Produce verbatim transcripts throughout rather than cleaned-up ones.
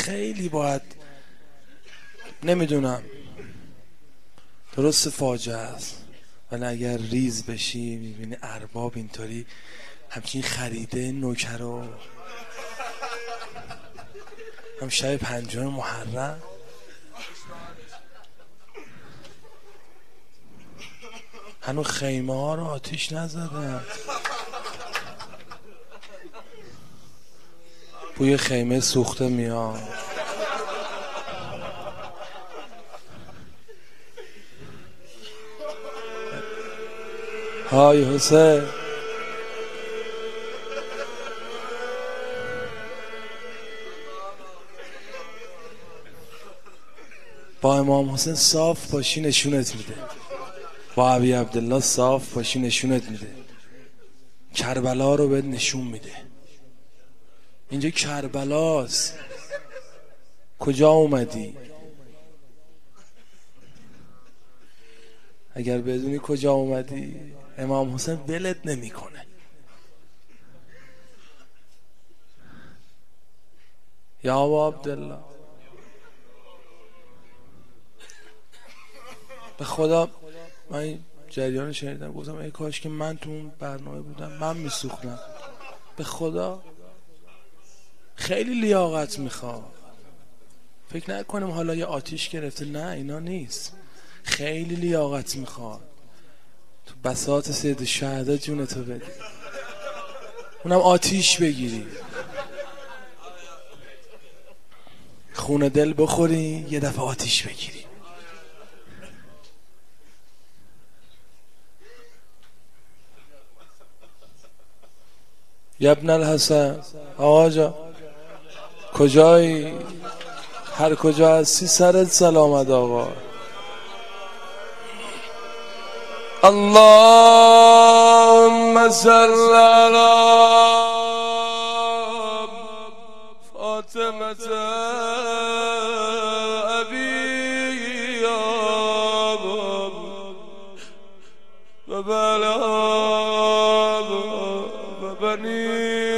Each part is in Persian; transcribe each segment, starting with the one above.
خیلی باید، نمیدونم، درست فاجعه است، ولی اگر ریز بشی میبینی ارباب اینطوری همچین خریده نوکر رو هم شب پنجم محرم هنو خیمه ها رو آتیش نزدن، بوی خیمه سوخته میاد. های حسین، با امام حسین صاف باشی نشونت میده، با ابی عبدالله صاف باشی نشونت میده، کربلا رو بهت نشون میده. اینجا کربلاست، کجا اومدی؟ اگر بدونی کجا اومدی امام حسین ولت نمیکنه. یا ابا عبدالله، به خدا من این جریان شنیدم، گفتم ای کاش که من تو اون برنامه بودم، من میسوختم. به خدا خیلی لیاقت میخواد. فکر نکنم حالا یه آتیش گرفته، نه اینا نیست، خیلی لیاقت میخواد. تو بساط سید الشهدا جونتو بدی، اونم آتیش بگیری، خون دل بخوری، یه دفعه آتیش بگیری. ابن الحسن، آقا جا کجایی؟ هر کجا هستی سرت سلامت آقا. اللهم صل علی فاطمة ابی و بلا و بنی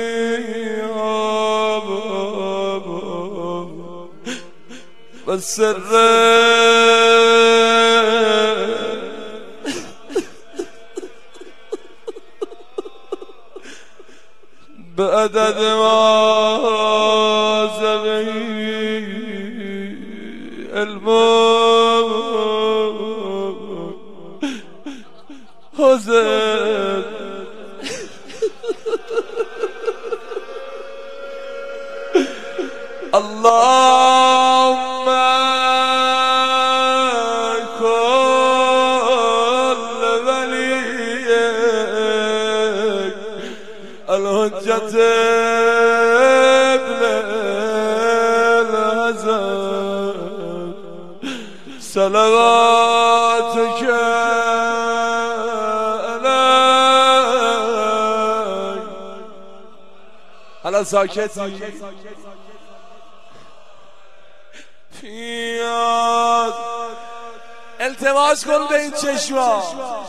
و سر بعدد ما زبی الموت حسین. اللهم كل وليك الحجة ابن الحسن صلواتك عليك. حالا ساکتی پیاد، التماس کن به این چشما.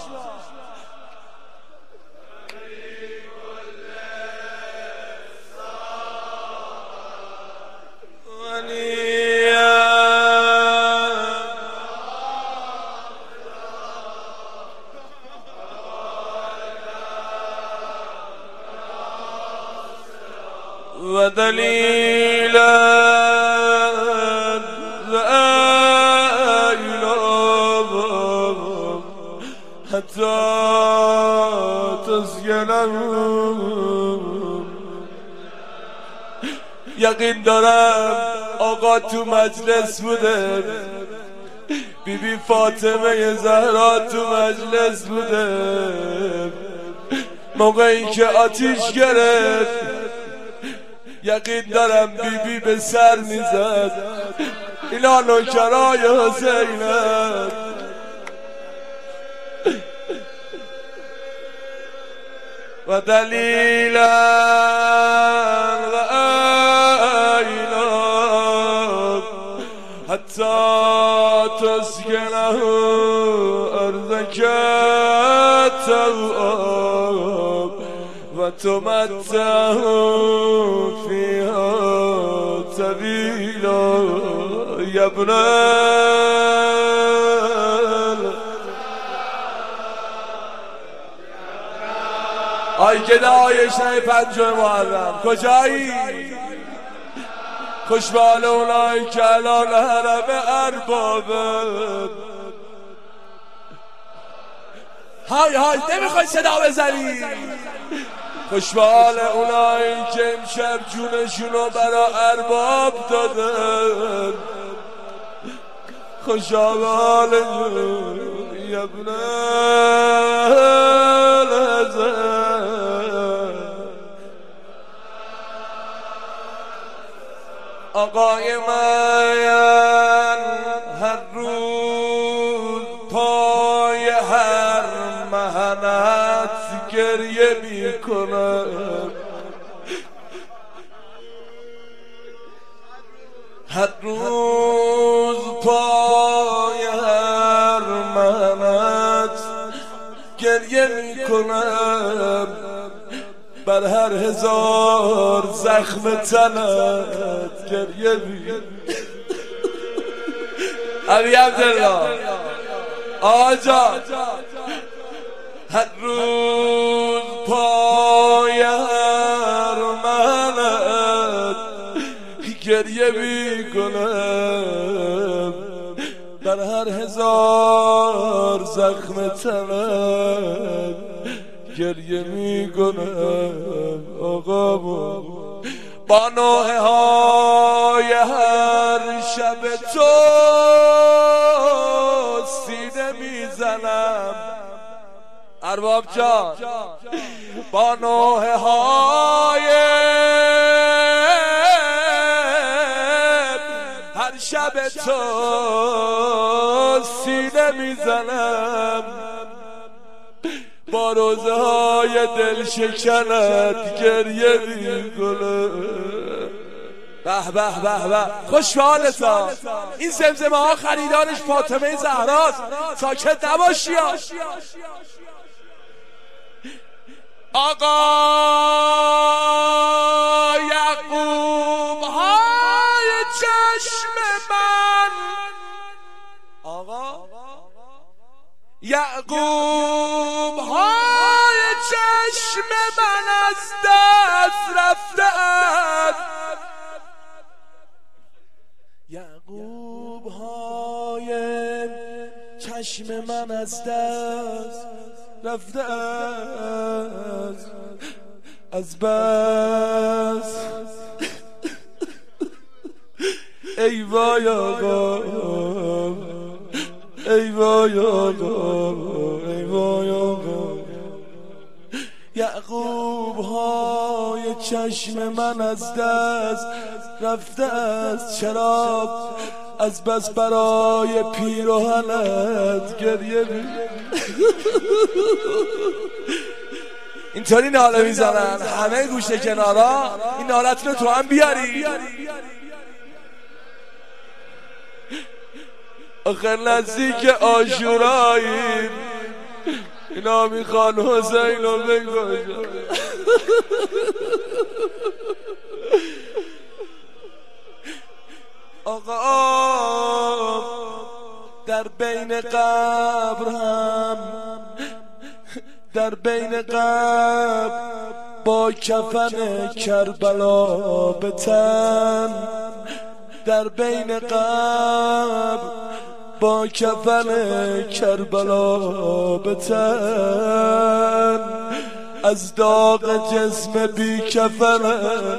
و دلیلا حتی تسکنم. یقین دارم آقا تو مجلس بوده، بی بی فاطمه زهرا تو مجلس بوده، موقعی که آتیش گرفت یقین دارم بی بی به سر میزد اینا نوکرای حسینه. و دلیلا و آینا حتی تسکنه ارضک تواب و تمتعه فیها طویلا. یا ابن آی گدای شب پنجم محرم کجایی؟ خوشبال اونایی که الان حرم اربابه. های های نمیخوای صدا بزنی؟ خوشبال اونایی که امشب جونشونو برا ارباب دادن. خوشبال یا ابن آقای من هر روز پای هر محنت گریه میکنه. هر روز پای هر محنت گریه میکنم. بر هر هزار زخم تنت گریه میکنم. علی عبدالله آجا هر روز پای هر محنت گریه میکنم. بر هر هزار زخم تنت گریه میکنم. آقا با نوحه های هر شب تو سینه میزنم. ارباب جان با نوحه های هر شب تو سینه میزنم. با روزه های دل شکنت گریه میکنه. به به به به خوش به حالتا. این زمزمه ها خریدارش فاطمه زهراست. ساکت نباشی. آقا یعقوب های چشم من، آقا یعقوب های چشم من از دست رفته است. یعقوب های چشم من از دست رفته است. از بس ای وای آقا، ای وای آقا، ای وای آقا. یعقوب های چشم من از دست رفته است. چرا؟ از بس برای پیراهنت گریه اینطوری ناله میزنن همه گوشه کنارا. این نالت رو تو هم بیاری. آخر نزدیک عاشورایی اینا میخوان حسین رو بکشن. آقا در بین قبر هم در بین قبر با کفن کربلا به تن. در بین قبر با کفن کربلا به تن. از داغ جسم بی کفن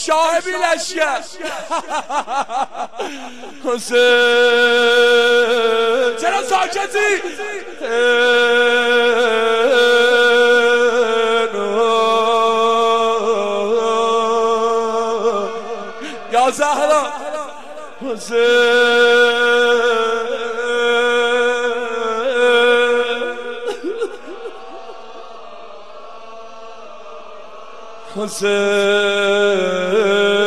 شاه بی لشکر حسین چرا ساکتی؟ یا زهرا حسین حسین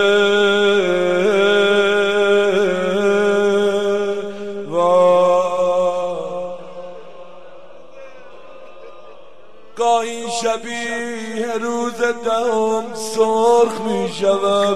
گاهی شبیه روز دهم سرخ می شوم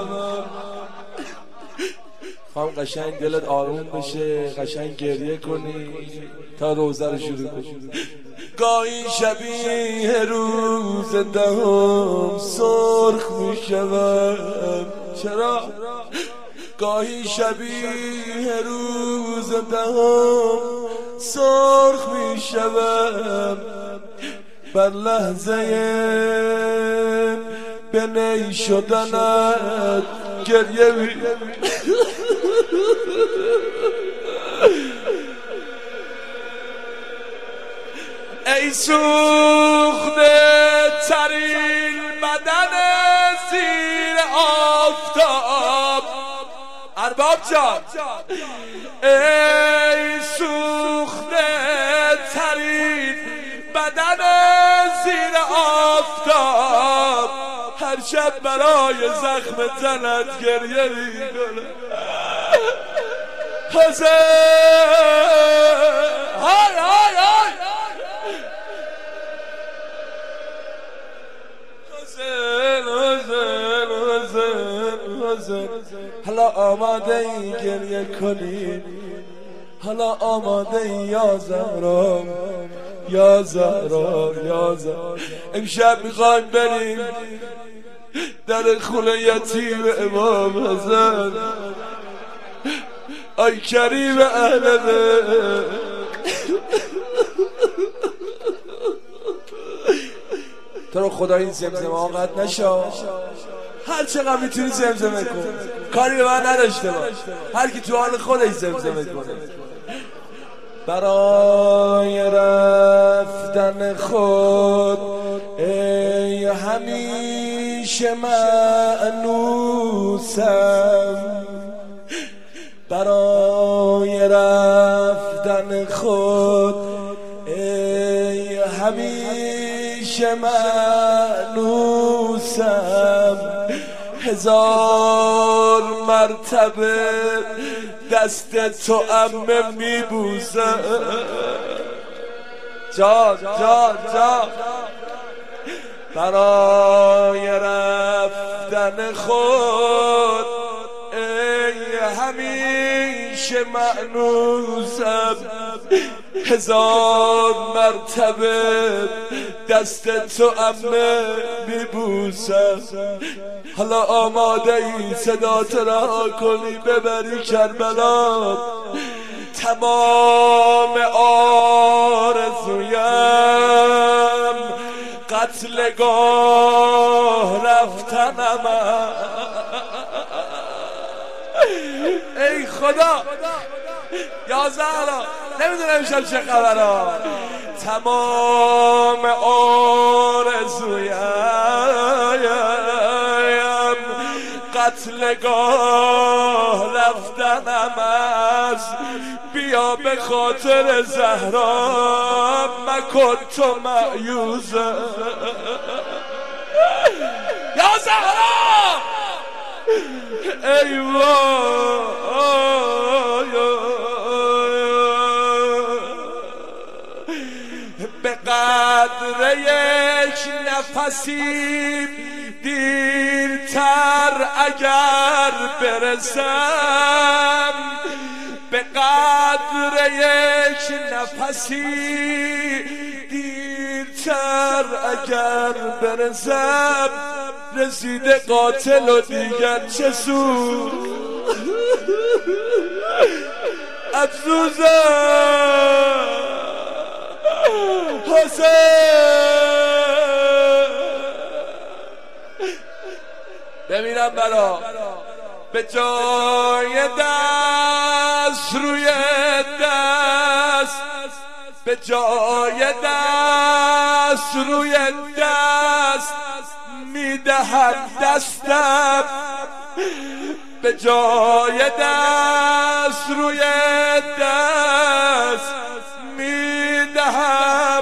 خواهم قشنگ دلت آروم بشه قشنگ گریه کنی تا روزه رو شروع کنی گاهی شبیه روز دهم سرخ می شوم چرا؟ گاهی شبیه روز دهم سرخ می شوم بر لحظه به نی شدنت گریه می ای سوخته ترین بدن زیر آفتاب ارباب جان ای سوخته ترین بدن زیر آفتاب هر شب برای زخم تنت گریه میکنه حسین های های های حسین حسین حسین حسین حالا آماده ای گریه کنی حالا آماده ای یا زهرا یا زهرا یا زهرا امشب میخوایم بریم در خونه یتیم امام حسن ای کریم اهل بیت تو رو خدا این زمزمه ها قد نشا هر چقدر میتونی زمزمه کن کاری به من نداشته باش هر کی تو حال خودش زمزمه کنه برای رفتن خود ای همیشه مأنوسم برای رفتن خود ای همیشه مأنوسم هزار مرتبه دست تو عمه میبوسم جان جان جان برای رفتن خود ای همیشه مأنوسم هزار مرتبه دست تو عمه میبوسم حالا آماده ای صدا ترا کنی ببری کربلا تمام آرزویم قتلگاه رفتنم ای خدا یا زهرا نمیدونم شب چه خبرها تمام آرزویم قتلگاه رفتنم است بیا به خاطر زهرا مکن تو مایوسه یا زهرا ای وای به قدر یک نفسی دیرتر اگر برسم به قدر یک نفسی دیرتر اگر برسم رسیده قاتل و دیگر چه سود افسوسم حسین بمیرم برا به جای دست روی دست، به جای دست روی دست میدهم دستم، به جای دست روی دست میدهم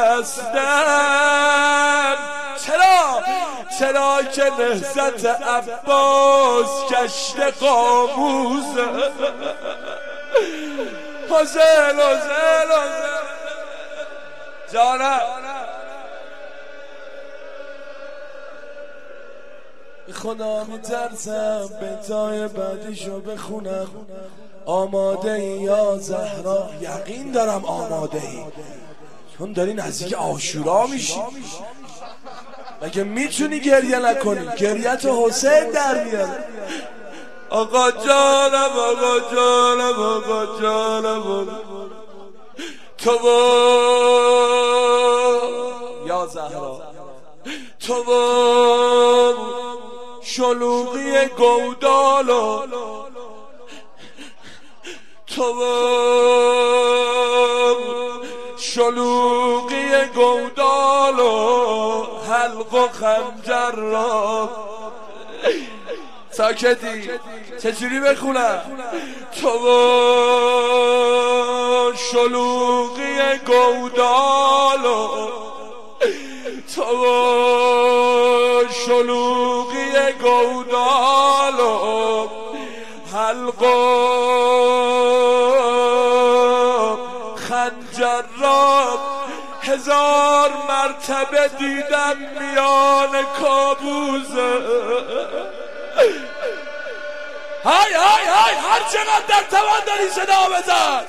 دستم. چرا؟ چرا که نهضت عباس کشت قاموزه. حسین حسین حسین جانم خدا میترسم بتای بعدیشو بخونم. آماده ای یا زهرا؟ یقین دارم آماده ای، چون داری نزدیک عاشورا میشی. مگه میتونی گریه نکنی؟ گریت حسین در میاره. آقا جانم آقا جانم آقا جانم تو و یا زهرا، تو و شلوغی گودالو، تو و شلوغی گودالو حلق و خنجر را. ساکتی چجوری بخونم؟ تو و شلوغی گودالو، تو و شلوغی گودالو حلق و خنجر را هزار مرتبه دیدم میان کابوزه. های های های هر چقدر در توان داری صدا بزن.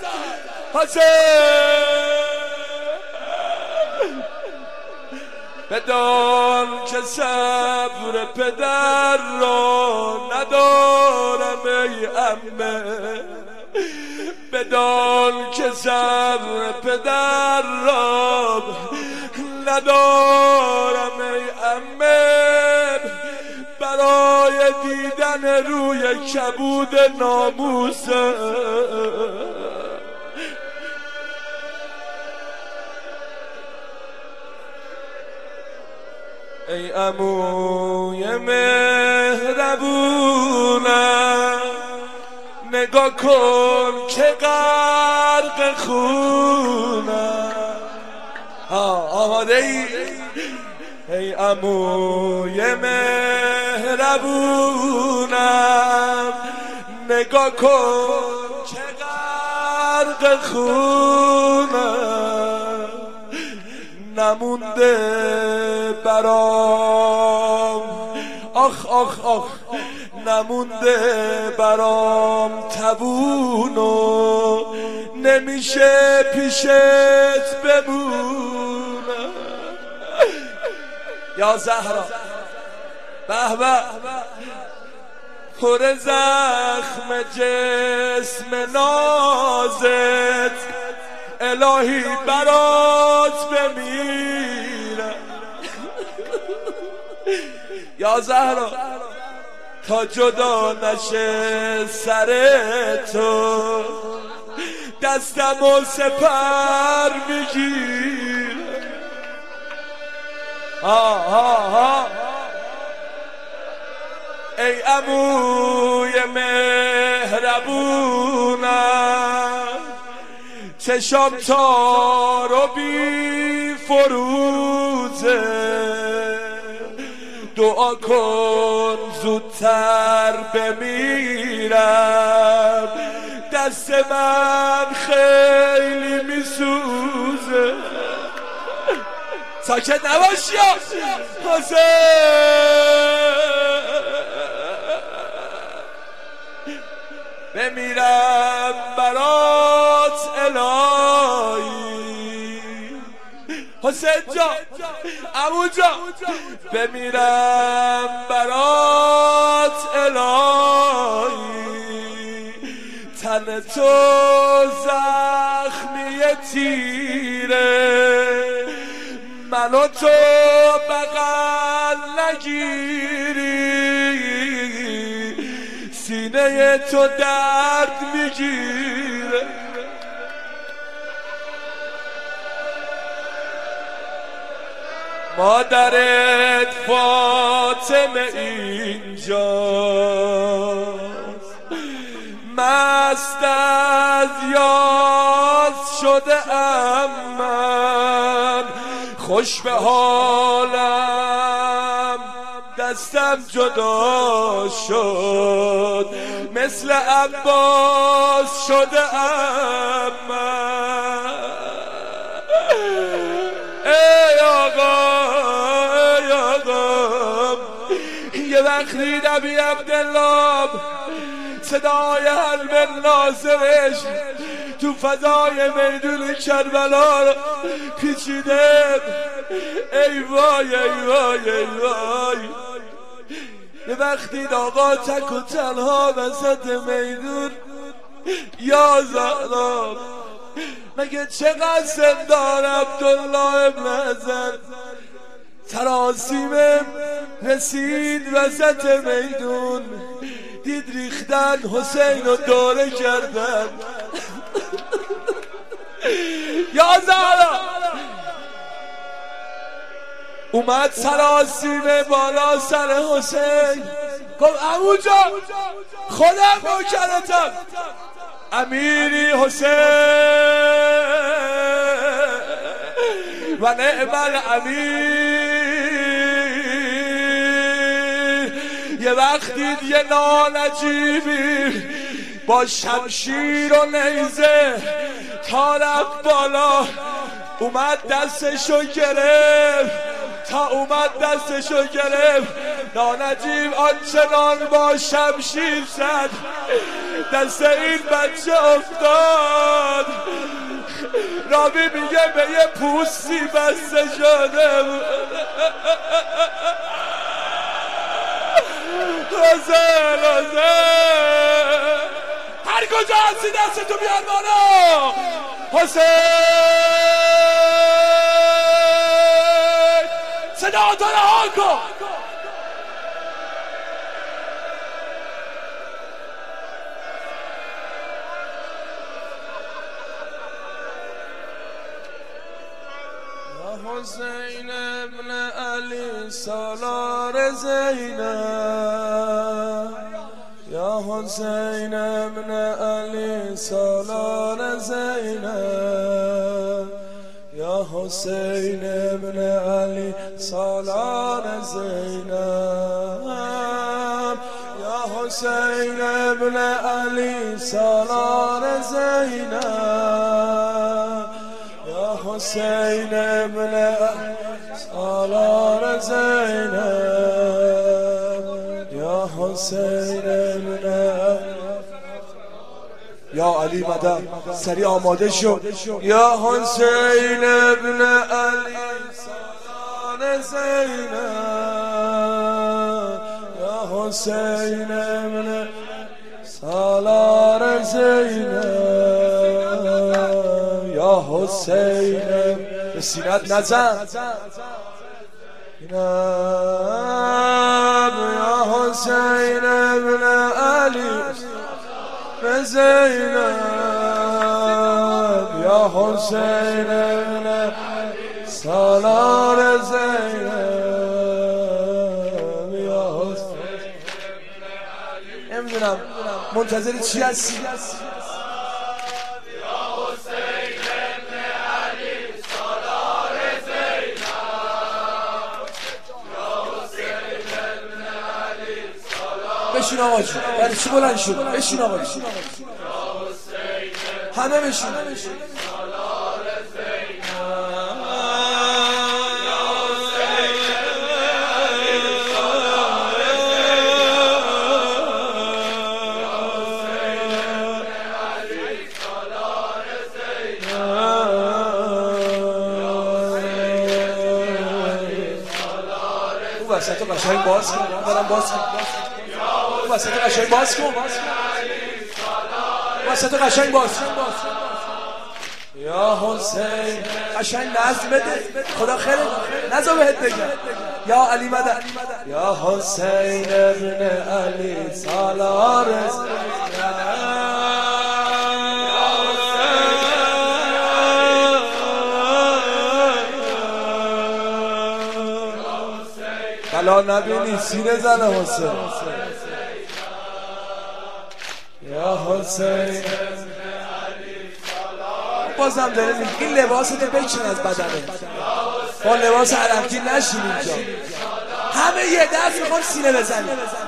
حسین بدان که صبر پدر را ندارم ای عمه، بدان که صبر پدر را ندارم ای عمه، برای دیدن روی کبود ناموسه. ای عموی مهربونم نگاه کن که غرق خونم. ها آماده ای؟ ای عموی مهربونم نگاه کن که غرق خونم، نمونده برام آخ آخ آخ، نمونده برام تبونو نمیشه پیشت بمونم. یا زهرا به به پر زخم جسم نازت الهی برات بمیرم. یا زهرا تا جدا نشه سر تو دستم و سپر میگیر. ها ها ها ای عموی مهربونم چشام تار و بی فروزه، دعا کن زودتر بمیرم، دست من خیلی میسوزه. ساکت نباش یا حسین، بمیرم برات الهی. حسین جان عمو جان بمیرم برات الهی، تن تو زخمی تیره منو تو بغل نگیری، سینه تو درد میگیره. مادرت فاطمه اینجاست، مست از یاد شده ام من، خوش به حالم دستم جدا شد، مثل عباس شده ام من. ای آقا ای آقا، یه وقتی نبی عبدالله صدای حلم ناصرش تو فضای میدون کربلا رو پیچیده. ای وای ای وای ای وای، یه وقتی آقا تک و تنها وسط میدون، یا زهرا مگه چقدر زندان عبدالله ابن حسن تراسیمم رسید وسط میدون، دید ریختن حسین رو دوره کردن. یا زهرا اومد سراسیم بالا سر حسین، گفت عمو جان خودم نوکرتم، امیری حسین و نعم الامیر. یه وقتی یه نانجیبی با شمشیر و نیزه تا رفت بالا، اومد دستشو گرفت، تا اومد دستشو گرفت نانجیب آنچنان با شمشیر زد دست این بچه افتاد. رابی میگه به یه پوستی بسته شده بود. حسین حسین هر کجا هستی دستتو بیار بالا. حسین صدا تو رها کن. حسین ابن علی سالار زینب، یا حسین ابن علی سالار زینب، یا حسین ابن علی سالار زینب، یا حسین ابن علی سالار زینب، یا حسین ابن سالار زینب، یا حسین ابن یا علی مدد سریع آماده شو. یا حسین ابن علی سالار زینب، یا حسین ابن سالار زینب، یا حسین به سینت نزن. یا حسین ابن علی زینب، یا حسین ابن سالار زینب، یا حسین نمیدونم منتظر چی هستی؟ بشین آقا جون، برای چی بلند شد؟ بشین آقا جون، همه بشین. او وسط قشنگ باز کن، برم باز کن. وسط قشنگ باز کن، وسط قشنگ باز کن. یا حسین قشنگ نظم بده خدا خیر نذار بهت بگم یا علی مدد یا حسین ابن علی سالار بلا نبینی سینه زنه حسین یا حسین بازم داره میگه این لباس رو بکشن از بدنه با لباس علمگی نشین اینجا همه یه دست میخوان سینه بزنی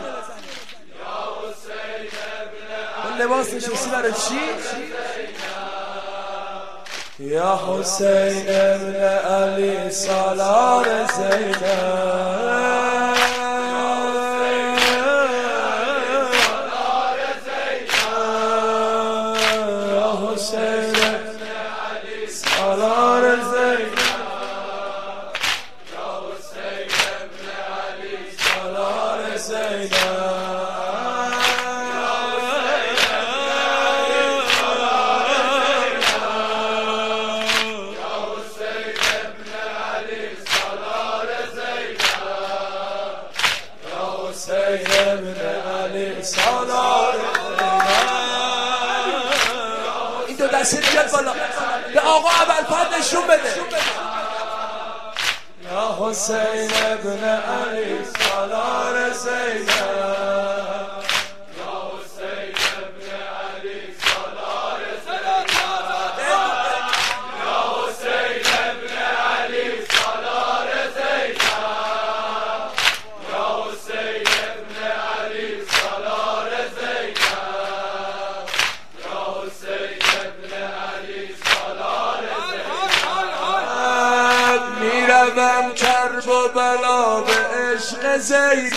اون لباس نشستی برای چی؟ یا حسین ابن علی سالار زینب این دو دسته بیاد بالا به آقا ابوالفضل نشون بده یا حسین ابن علی سالار زینب میروم کرب و بلا به عشق زینب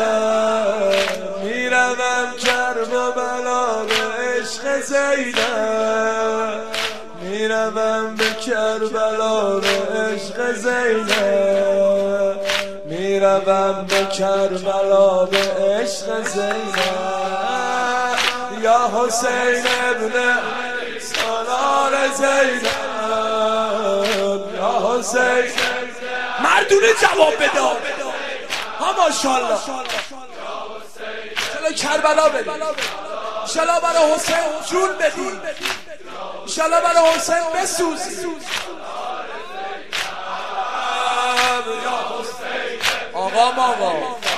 میروم کرب و بلا به عشق زینب میروم به کربلا به عشق زینب میروم به کربلا به عشق زینب یا حسین ابن سالار زینب یا حسین مردونه جواب بده ها ماشاءالله چلا کربلا بدی انشالله برای حسین جون بدی انشالله برای حسین بسوزی آقا ماما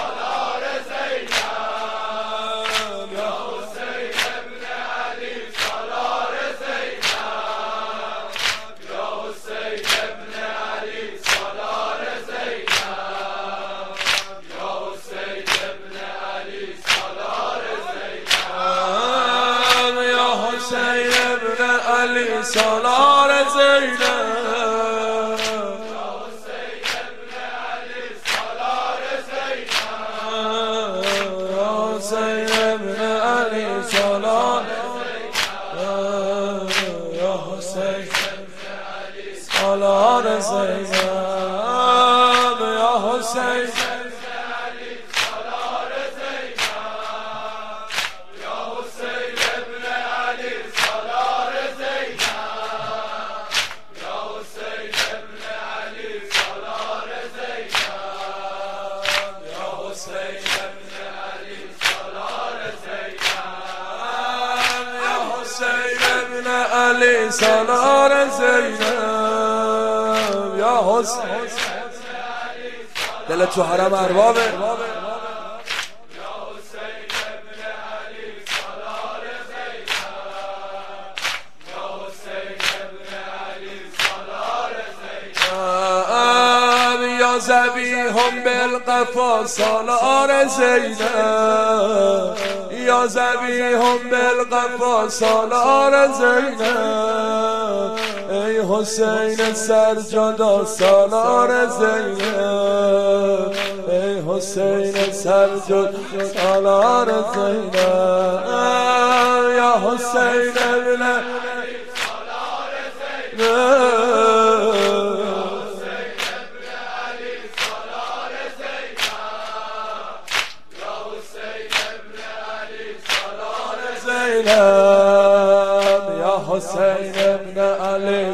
سالار زینب یا حسین ابن علی سالار زینب یا حسین ابن علی سالار یا حسین ابن علی سالار زینب یا حسین علی سالار زینب یا حسین دل تو حرم اربابه یا حسین ابن علی سالار زینب یا حسین ابن علی سالار زینب یا ذبیحم بالقفا سالار زینب یا ذبیحم بالقفا سالار زینب ای حسین سرجدا سالار زینب ای حسین سرجدا سالار زینب یا حسین ابن سالار زینب یا حسین ابن علی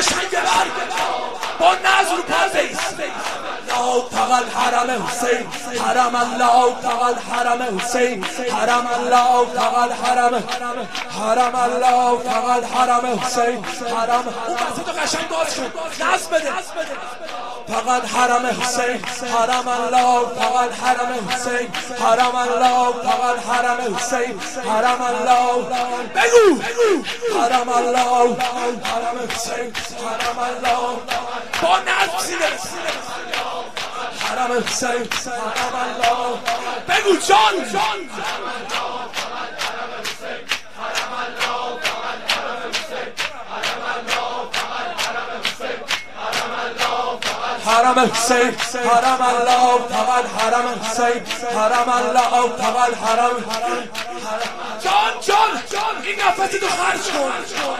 قشنگ بر با نظر رو پا بیست الله تقل حرم حسین حرم الله تقل حرم حسین حرم الله تقل حرم حرم الله تقل حرم حسین حرم اون بسه تو قشنگ باز شد نظر بده تقل حرم حسین حرم الله تقل حرم حسین حرم الله تقل حرم حسین حرم الله بگو حرم الله حرم حسین حرم الله با نظر سینه حرم حسین حرم الله بگو جان جان حرم حسین حرم الله تقل حرم حسین حرم الله تقل حرم جان جان جان این نفسی تو خرج کن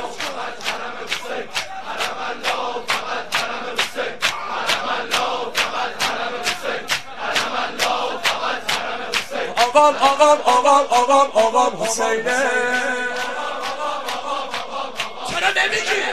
آقام آقام آقام آقام آقام حسینه چرا نمیگی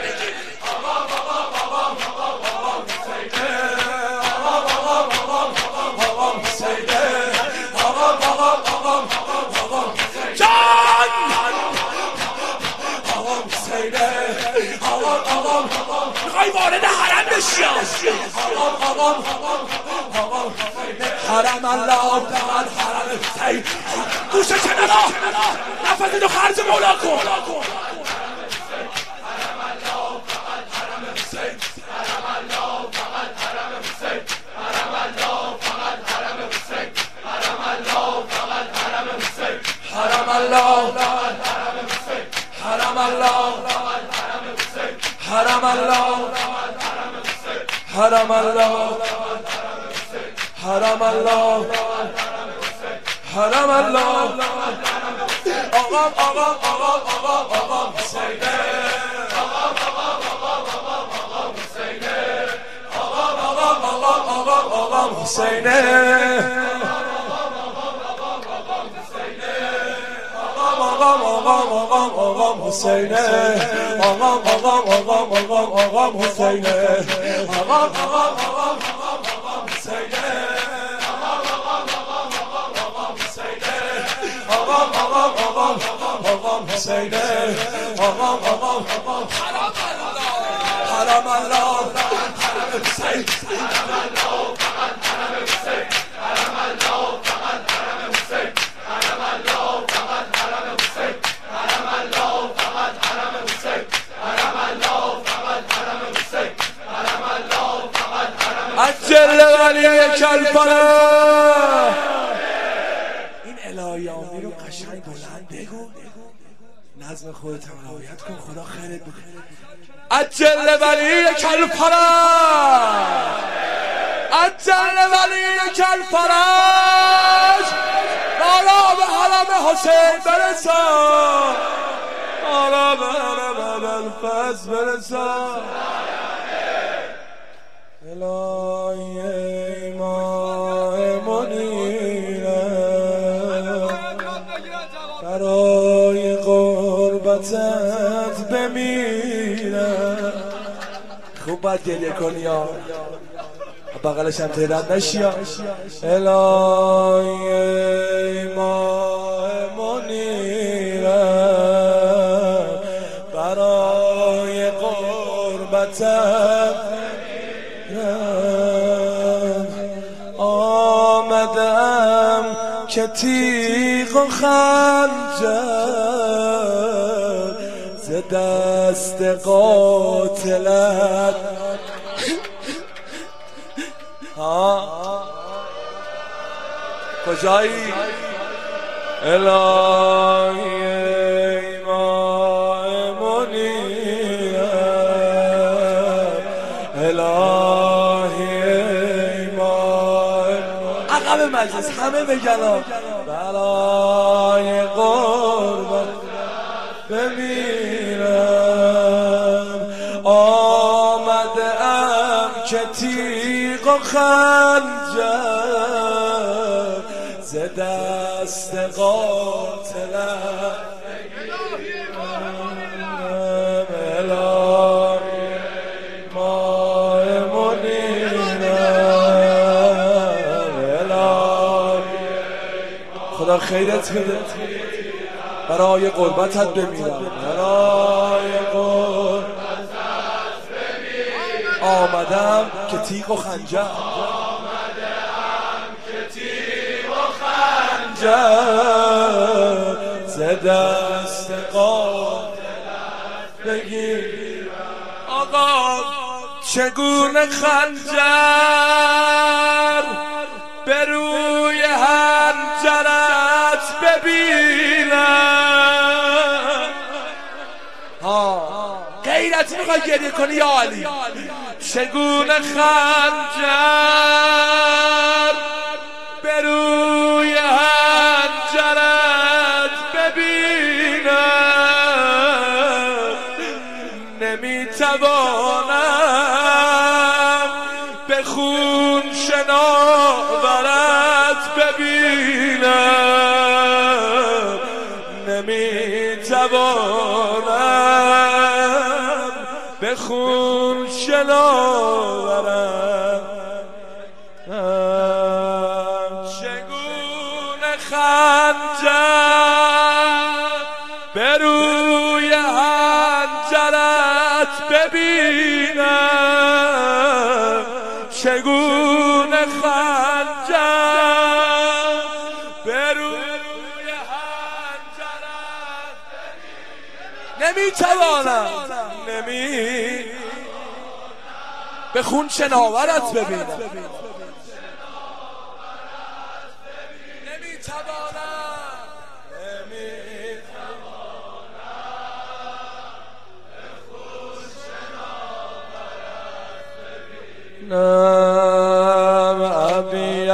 میخوای وارد حرم بشی آقام آقام آقام حرم الله تقل حرم حسین گوشه کنارا نفسی تو خرج مولا کن حرم الله حرم الله حرم الله حرم الله حرم الله حرم الله آقام آقام آقام آقام آقام حسینه آقام آقام آقام آقام حسینه آقام آقام آقام آقام آقام حسینه آقام آقام آقام آقام حسینه آقام آقام آقام آقام آقام حسینه آقام آقام آقام آقام آقام حسینه آقام آقام آقام آقام حسینه آقام آقام آقام حرم الله حرم حسین حرم الله حرم حسین حرم الله حرم حسین حرم الله حرم حسین حرم الله حرم حسین حرم الله حرم حسین حرم الله حرم عجل ولی کلفره این الهیامی رو قشنگ بلند بگو نظم خودت هم رعایت کن خدا خیرت بکنه عجل ولی کلفره عجل ولی کلفره حالا به حرم حسین برسان حالا به حرم الفز برسان الهی ایمان منیره برای قربتت بمیره خوب باید گریه کنی ها بغلش هم تیرد نشی ها الهی ایمان منیره برای قربتت آمدم که تیغ و خنجر ز دست قاتلت ها کجایی الهی ایمان منیره الهی ایمان عقب مجلس همه بگن برای قربت بمیرم آمده ام که تیغ و خنجر ز دست قاتلت خدا خیرت بده، برای قربتت بمیرم، برای قربتت بمیرم. آمدم که تیغ و خنجر، آمدم که تیغ و خنجر ز دست قاتلت بگیرم. آقا چگونه خنجر به روی حنجرت ببینم. ها غیرتی میخوای گریه کنی یا علی؟ چگونه خنجر به روی حنجرت ببینم، نمیتوانم به خون شناورت ببینم، نمیتوانم به خون شناورت. چگونه خنجر به روی حنجرت ببینم، چگونه خنجر به روی حنجرت ببینم، نمیتوانم نمی به خون شناورت ببینم، نام ابی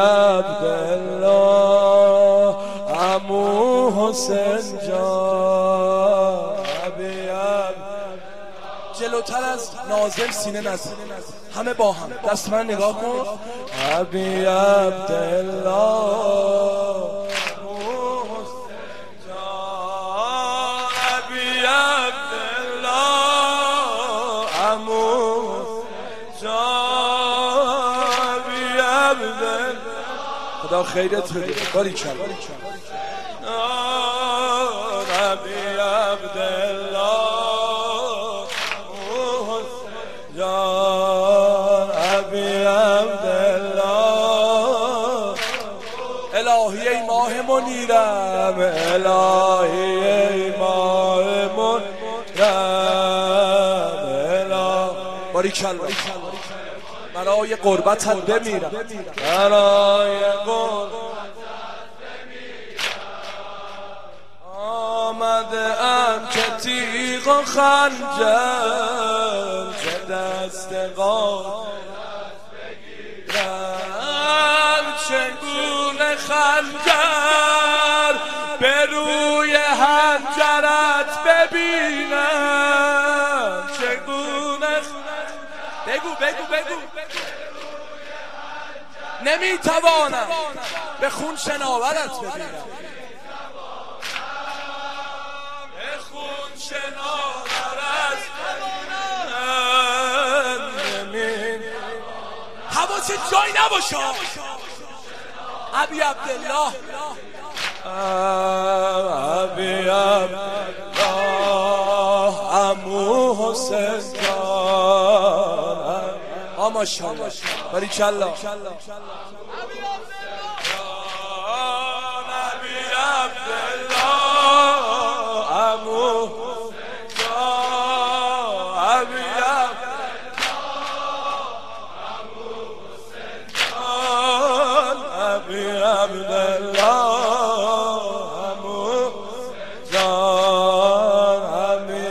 عبدالله عمو حسین جان. ابی عبدالله جلوتر از ناظم سینه نزن، همه با هم دست من نگاه کن. ابی عبدالله خدا خیرت بده، باریکلا. ابی عبدالله جان، ابی عبدالله الهی ای ماه منیرم، الهی ای ماه منیرم، باریکلا. برای قربتت بمیرم، برای قربتت بمیرم. آمده ام که تیغ و خنجر ز دست قاتلت بگیرم. چگونه خنجر به روی حنجرت ببینم، چگونه بگو بگو بگو نمیتوانم به خون شناورت ببینم، به خون شناورت ببینم. حواست جای نباشه. ابی عبدالله ابی عبدالله عمو حسین جان. ماشاءالله باریکلا. ابی عبدالله عمو جان، ابی عبدالله عمو حسین جان، ابی عبدالله عمو جان، ابی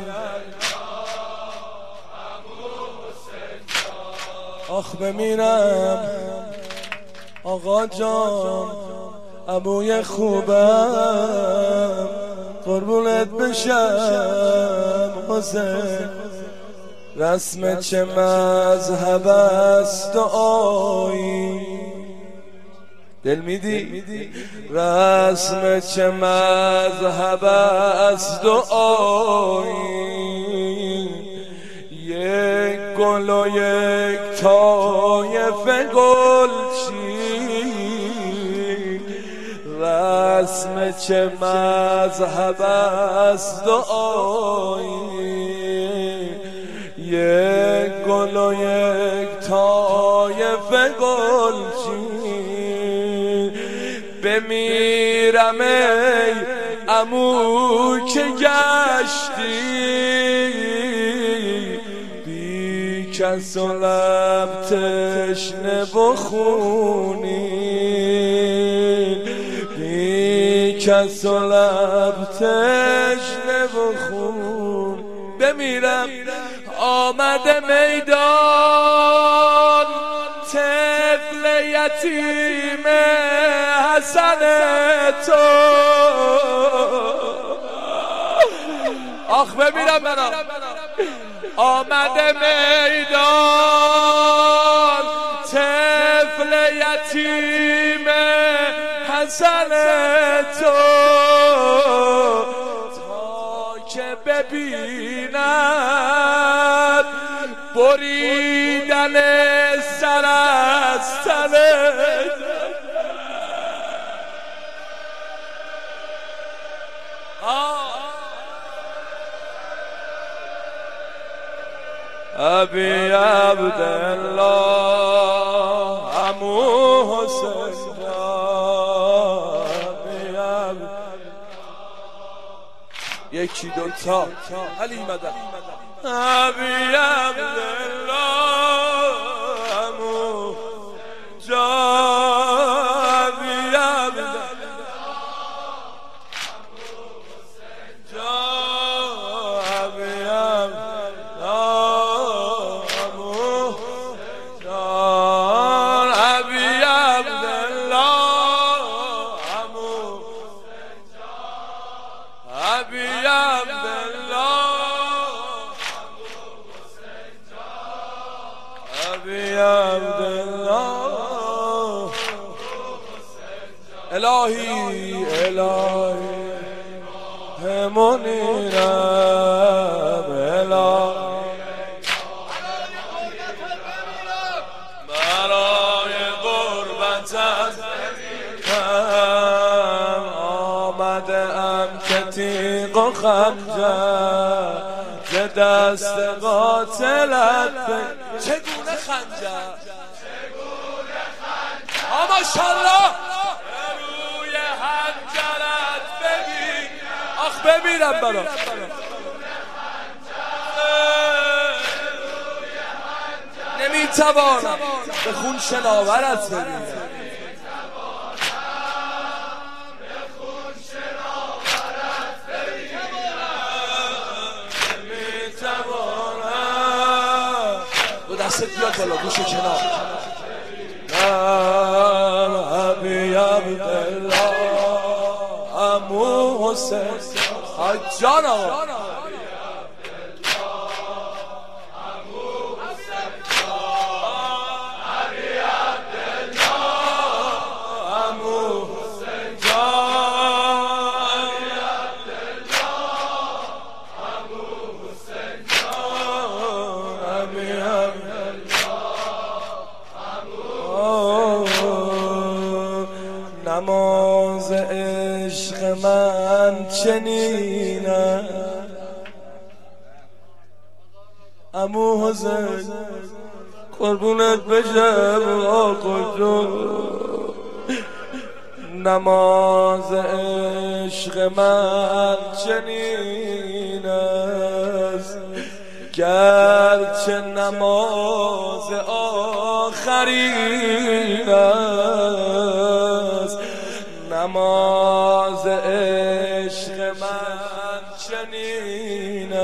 عبدالله. آخ بمیرم آقا جان، عموی خوبم، قربونت بشم حسین. رسم چه مذهب است و آیین، دل میدی؟ رسم چه مذهب است و آیین، یک گل و یک طایفه گلچین. اسم چه مذهب است دعایی، یک گل و یک طایفه گلچین. بمیرم ای عمو که گشتی بی کس و لب تشنه و خونین، بی کس و لب تشنه و خون. بمیرم آمده میدان طفل یتیم حسن تو. آخ بمیرم برا آمده میدان طفل یتیم حسن تو، تا که ببیند بریدن سر از تن. ابی عبدالله عمو حسین جان، یکی دوتا علی مدد. ابی عبدالله عمو جان، ابی عبدالله عمو حسین جان، ابی عبدالله عمو جان، ابی عبدالله عمو حسین جان، ابی عبدالله ابی عبدالله. الهی الهی منیرم، الهی برای غربتت هم آمده ام که تیغ و خنجر ز دست قاتلت. چگونه خنجر چگونه خنجر آ ماشاءالله روی خنجرت ببین. آخ ببینم برا نمیتوانم به خون شناورت ببینم، دستت بیاد بالا گوش کنار. ابی عبدالله عمو حسین جان آقا، نماز عشق من چنینه عمو حسین قربونت بشم آقا جون. نماز عشق من چنین است گرچه نماز آخرین است. نماز عشق من چنین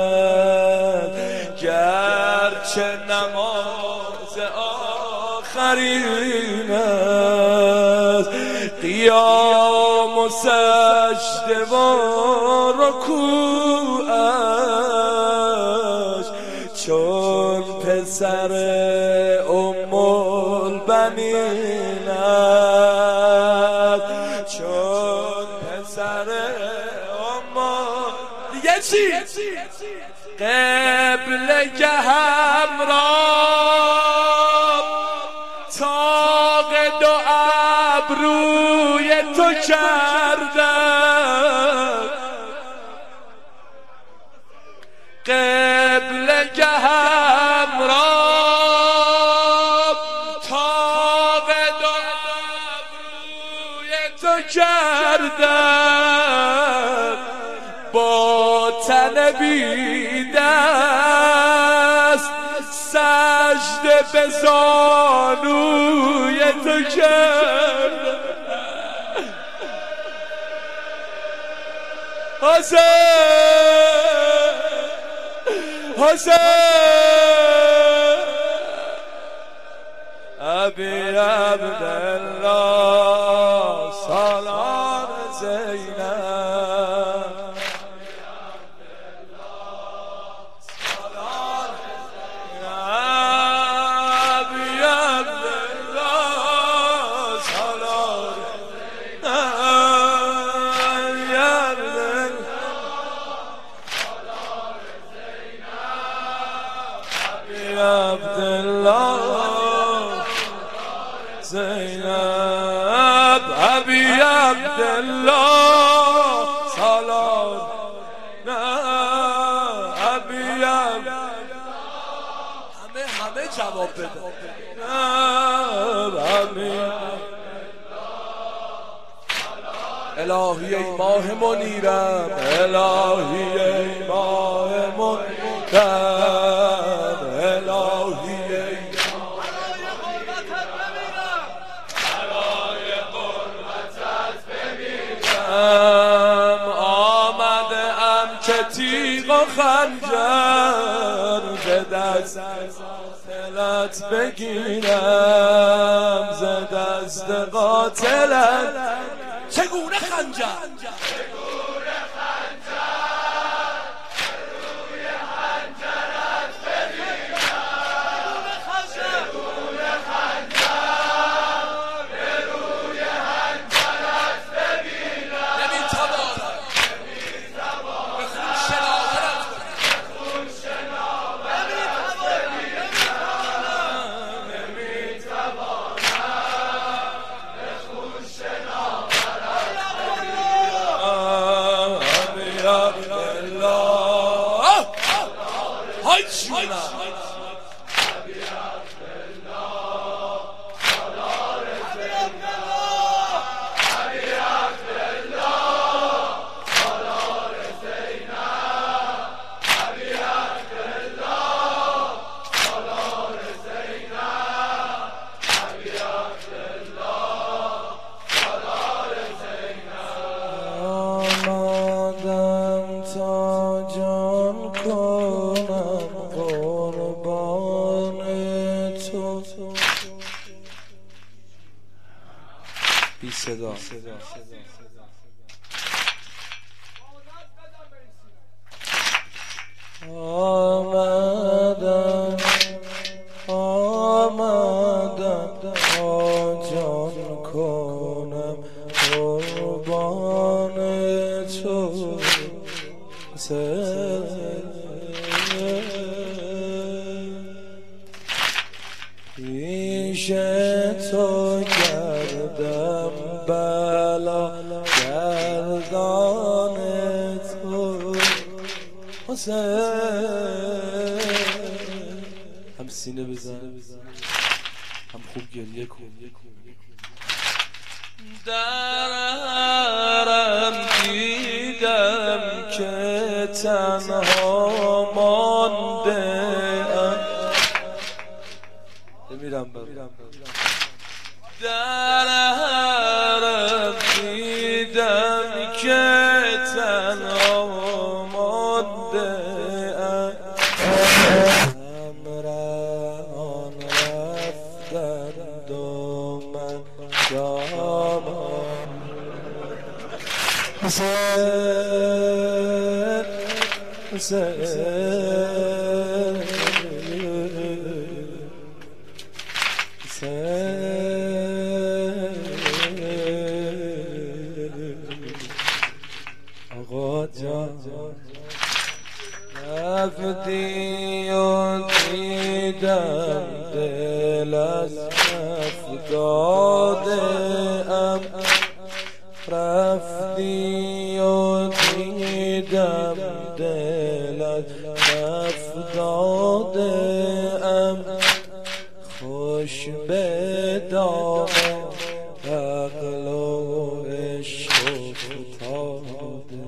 است گرچه نماز آخرین است. قیام و سجده و رکوعش چون پسر ام البنین است. چون پسر ام دیگه چی؟ قبله همراه طاق دو ابروی تو تو کردم، قبله هم را تاب دادم روی تو کردم، با تن بی دست سجده به زانوی تو کردم. حسین حسین ابی عبدالله سالار زینب، عبدالله زینب ابی عبدالله سالار نه ابی همه همه جواب بده ابی الهی ای ماه منیرم، الهی ای ماه منیرم، الهی ای برای قربتت بمیرم، آمده ام که تیغ و خنجر به دست دلت بگیرم، ز دست قاتلت چگونه خنجر چگونه خنجر روی خنجرت بگیرم، چگونه خنجر روی خنجرت بگیرم، نمیتوانم نمیتوانم به خون شناورت به خون شناورت بگیرم، نمیتوانم به خون شناورت های چیونه بی صدا آمدم آمدم تا جان کنم قربان تو، پیش تو گردم بلا گردان تو حسین، هم سینه بزن هم خوب گریه کن، درم دیدم که تنها مانده ام، بمیرم بمیرم درم دیدم که تنها مانده ام، همراهان رفتند و من جامان حسین حسین آقا جان رفتی و دیدم دل از کف داده ام، دام عقل و عشق افتاده.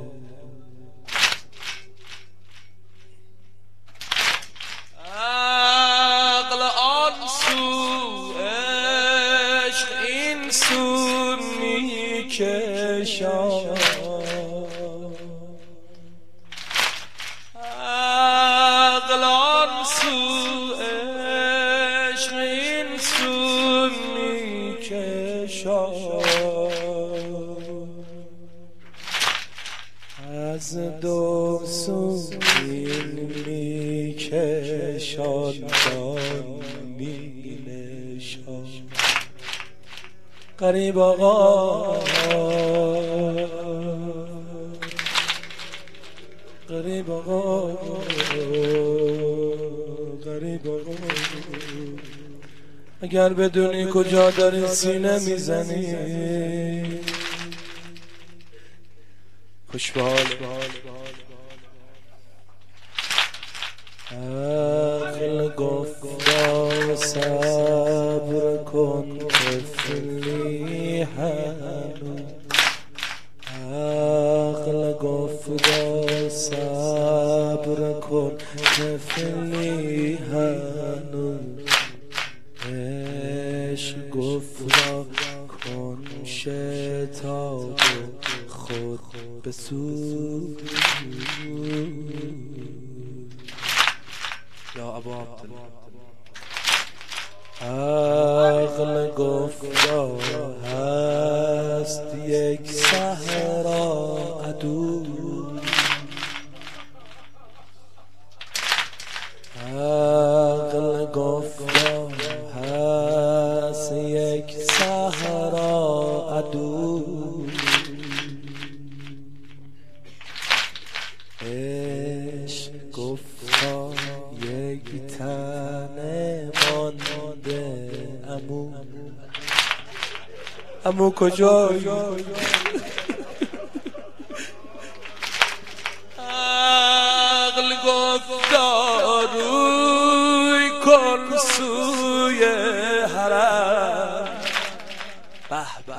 عقل آن سو عشق این سو میکشد. عقل آن سو عشق این سو میکشد. از دو سو این میکشد جان مینشد. غریب آقا غریب آقا غریب آقا اگر بدونی کجا داری سینه میزنی خوش به حال. عقل گفتا صبر کن طفلی هنوز. عقل گفتا صبر کن طفلی هنوز. عشق گفتا کن شتاب خود بسوز. یا ابا عبدالله. عقل گفتا هست یک صحرا عدو. عقل گفتا هست یک صحرا عدو. عشق گفتا یک تنه مانده امو. امو کجایی؟ عقل گفتا روی کن سوی حرم. به به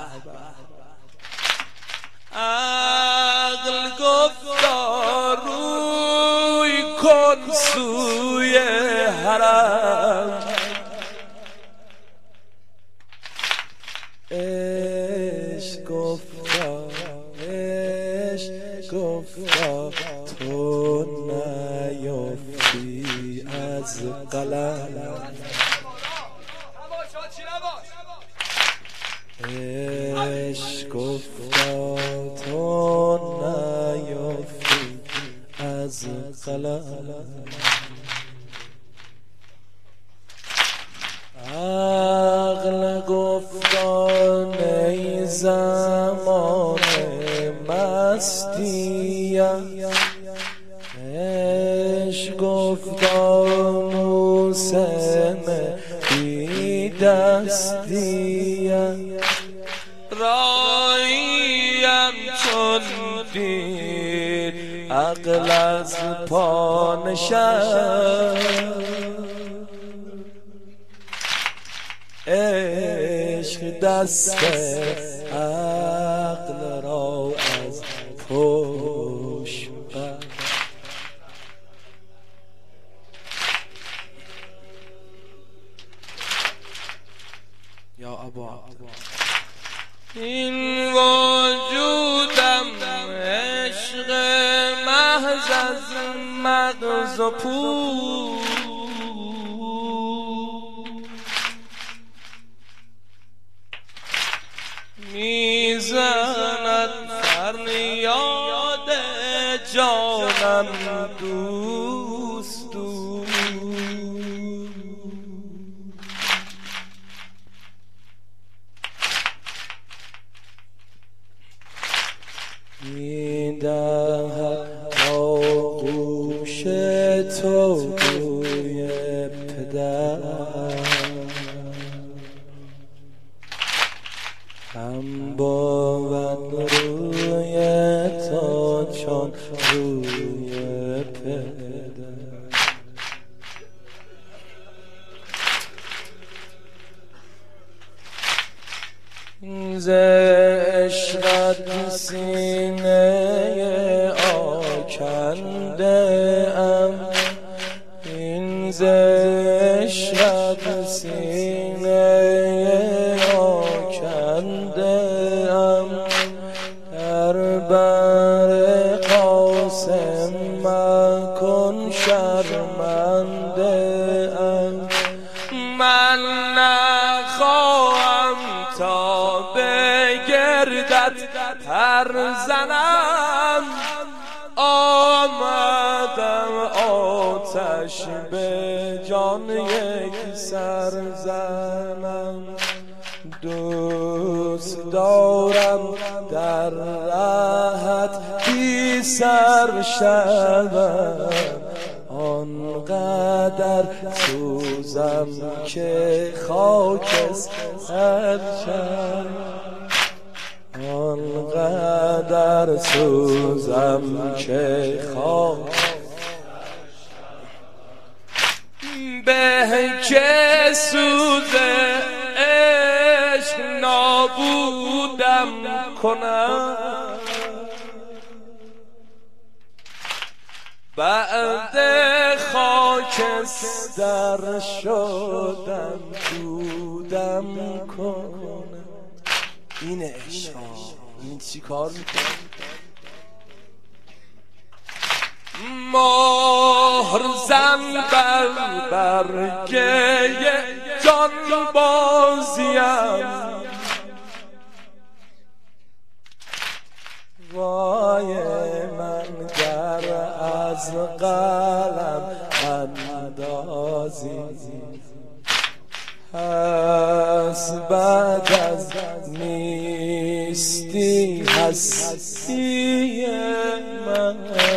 عقل گفتا روی کن سوی حرم. عشق گفتا عشق گفتا تو نیافتی از قلم. عشق گفتا تو نیافتی از قلم. عقل گفتا ای زمان مستیم. عشق گفتا موسم بی دستیم. راییم چون دید عقل از پا نشست. عشق دست عقل را از پشت بست. یا ابا این وجودم عشق محض از مغز و پوست. میزند فریاد جانم دوست دوست. میدهد آغوش تو بوی پدر. هم باید روی تو چون روی پدر. ز عشقت سینه آکنده ام، این ز عشقت سینه آکنده ام، در بر قاسم مکن شرمنده ام. من نخواهم تا به گردت پر زنم، آمدم آتش به جان یک سر زنم. دوست دارم در راحت بی سر شوم، آنقدر سوزم که خاکستر شوم، آنقدر سوزم که خاکستر به که سوز عشق نابودم کنم، بعد خاکستر شدم دودم کنم. این عشق این چی کار میکنه؟ مهر زن بر برگه جان بازیم، وای من گر از قلم اندازی، پس بعد از نیستی هستی من.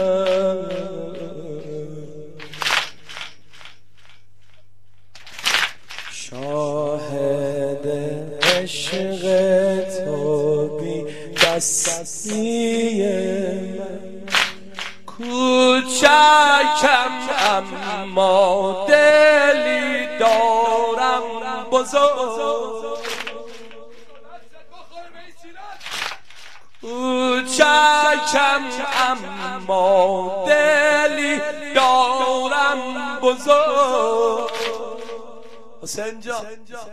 شاهد عشق تو بی دستی من، کوچکم اما دلی دارم بزرگ، کوچکم اما دلی دارم بزرگ. حسین جان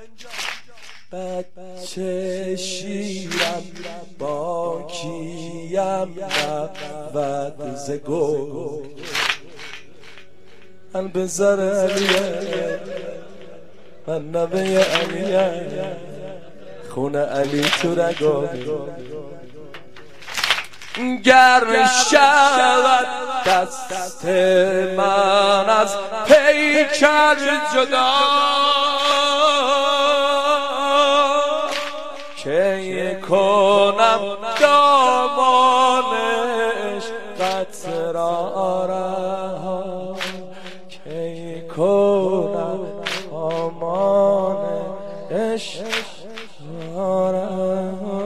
بچه شیرم با کیم نبود ز گل، من بذار علیه من نبه علیه، خون علی تو رگم گر شود دست من از پیکر جدا، کی کنم دامان عشقت را رها، کی کنم دامان عشق را رها.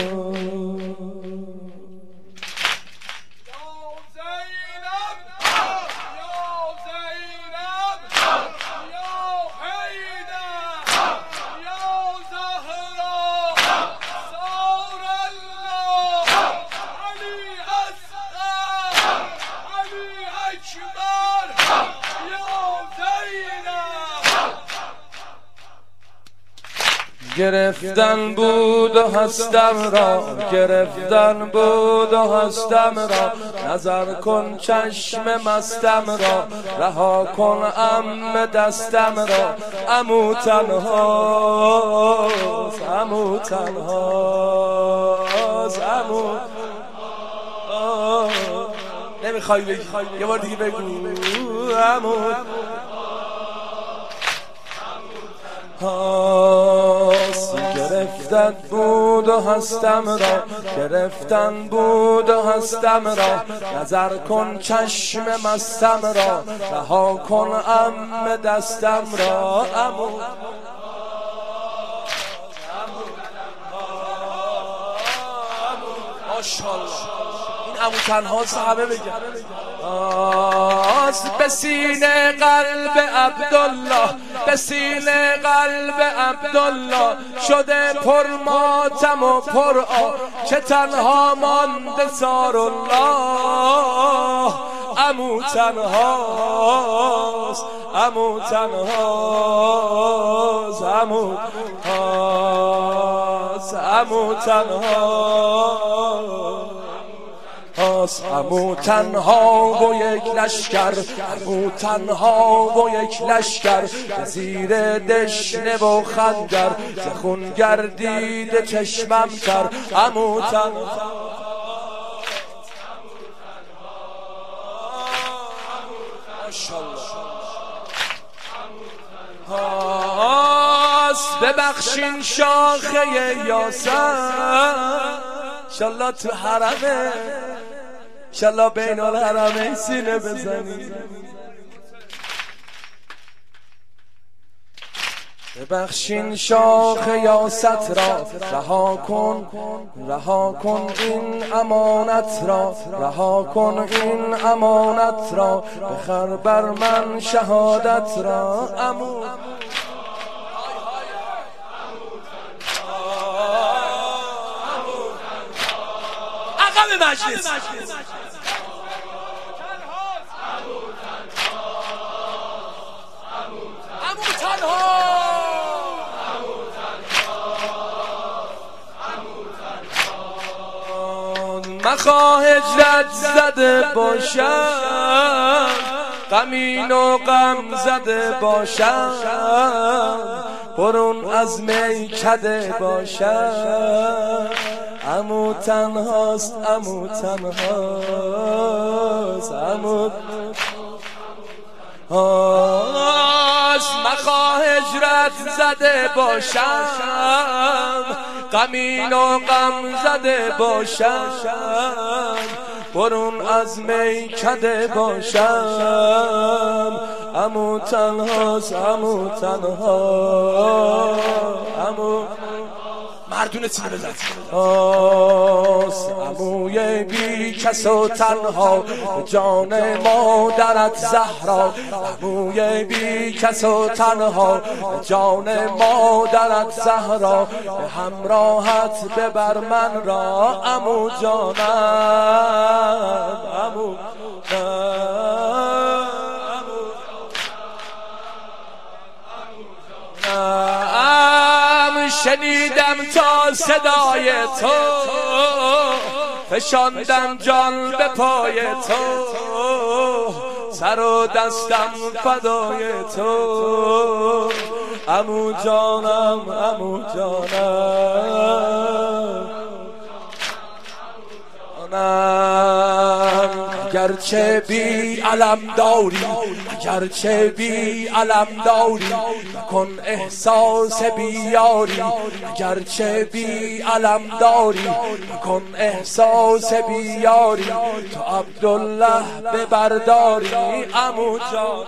گرفتن بود و هستم را، گرفتن بود و هستم را، نظر کن چشم مستم را، رها کن ام دستم را. عمو تنهاست عمو تنهاست عمو، نمیخوای بگی یه بار دیگه بگو عمو هاست. گرفتن بود و هستم را، گرفتن بود و هستم را، نظر کن چشم مستم را، رها کن ام دستم را. عمو ماشاءالله این عمو تنهاست، همه بگن آست به سینه قلب عبدالله، به سینه قلب عبدالله شده پر ماتم و پر آه که تنها مانده سارالله عمو تنهاست عمو تنهاست عمو هاست عمو تنهاست عمو تنها و یک لشکر عمو تنها و یک لشکر زیر دشنه و خنجر ز خون گردیده چشمم تر عمو تنها هاست ببخشین شاخه یاسر انشالله تو حرمه انشالله بین الحرمین سینه بزنی ببخشین شاخ یاست را رها کن رها کن این امانت را رها کن این امانت را بخر بر من شهادت را عمو عقب مجلس عمو تنها مخواه هجرت زده باشم غمین و غم زده باشم برون از میکده باشم عمو تنهاست عمو تنهاست عمو هاست مخواه هجرت زده باشم غمین و غم زده باشم برون از میکده باشم عمو تنهاست عمو تنها عمو مردونه سینه بزن عموی بی کس و تنها جان مادرت زهرا عموی بی کس و تنها جان مادرت زهرا به همراهت ببر من را عمو جانم عمو شنیدم تا صدای تو فشاندم جان به پای تو سر و دستم فدای تو عمو جانم عمو جانم اگرچه بی علم داری اگرچه بی علم داری کن احساس بیاری اگرچه بی علم داری کن احساس بیاری تو عبدالله ببرداری عمو جانم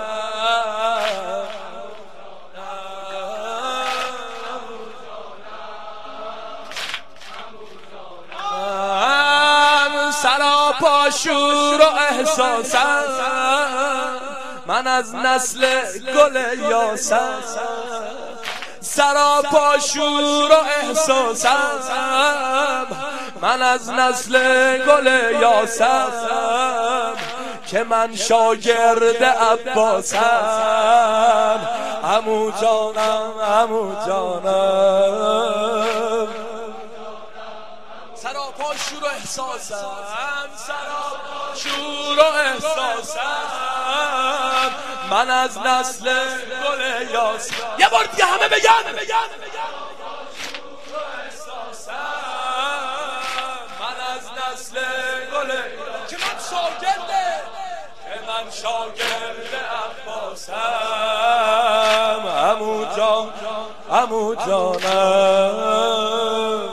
سراپا شور و احساسم من از نسل گل یاسم سراپا شور و احساسم من از نسل گل یاسم که من شاگرد عباسم عمو جانم عمو جانم سراپا شور و احساسم سراپا شور و احساسم من از نسل گل یاسم یه بار دیگه همه بگن من از نسل گل که من شاگرده که من شاگرد عباسم عمو جان عمو جانم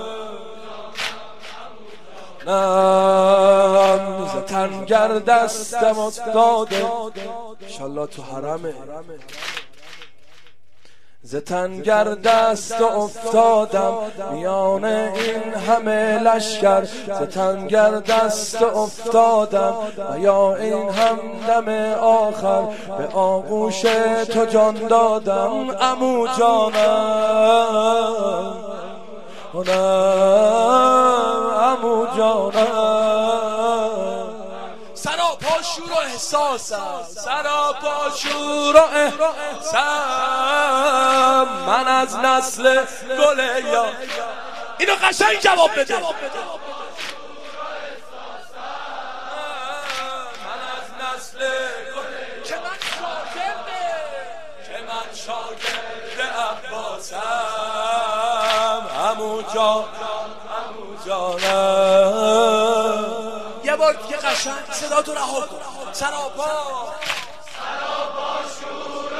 نم ز تنگر دستم افتاده انشالله تو حرمه ز تنگر دست افتادم میان این همه لشکر، ز تنگر دست افتادم و یا این همدم آخر، به آغوش تو جان دادم عمو جانم، عمو جانم. سراپا شور و احساسم، سراپا شور و احساسم، من از نسل گل یا اینو قشنگ جواب بده. من از نسل گل که من شاگرده، که من شاگرد عباسم، عمو جان، عمو جانم. یه بار دیگه قشنگ صدا تو رها کن. سراپا سراپا شور و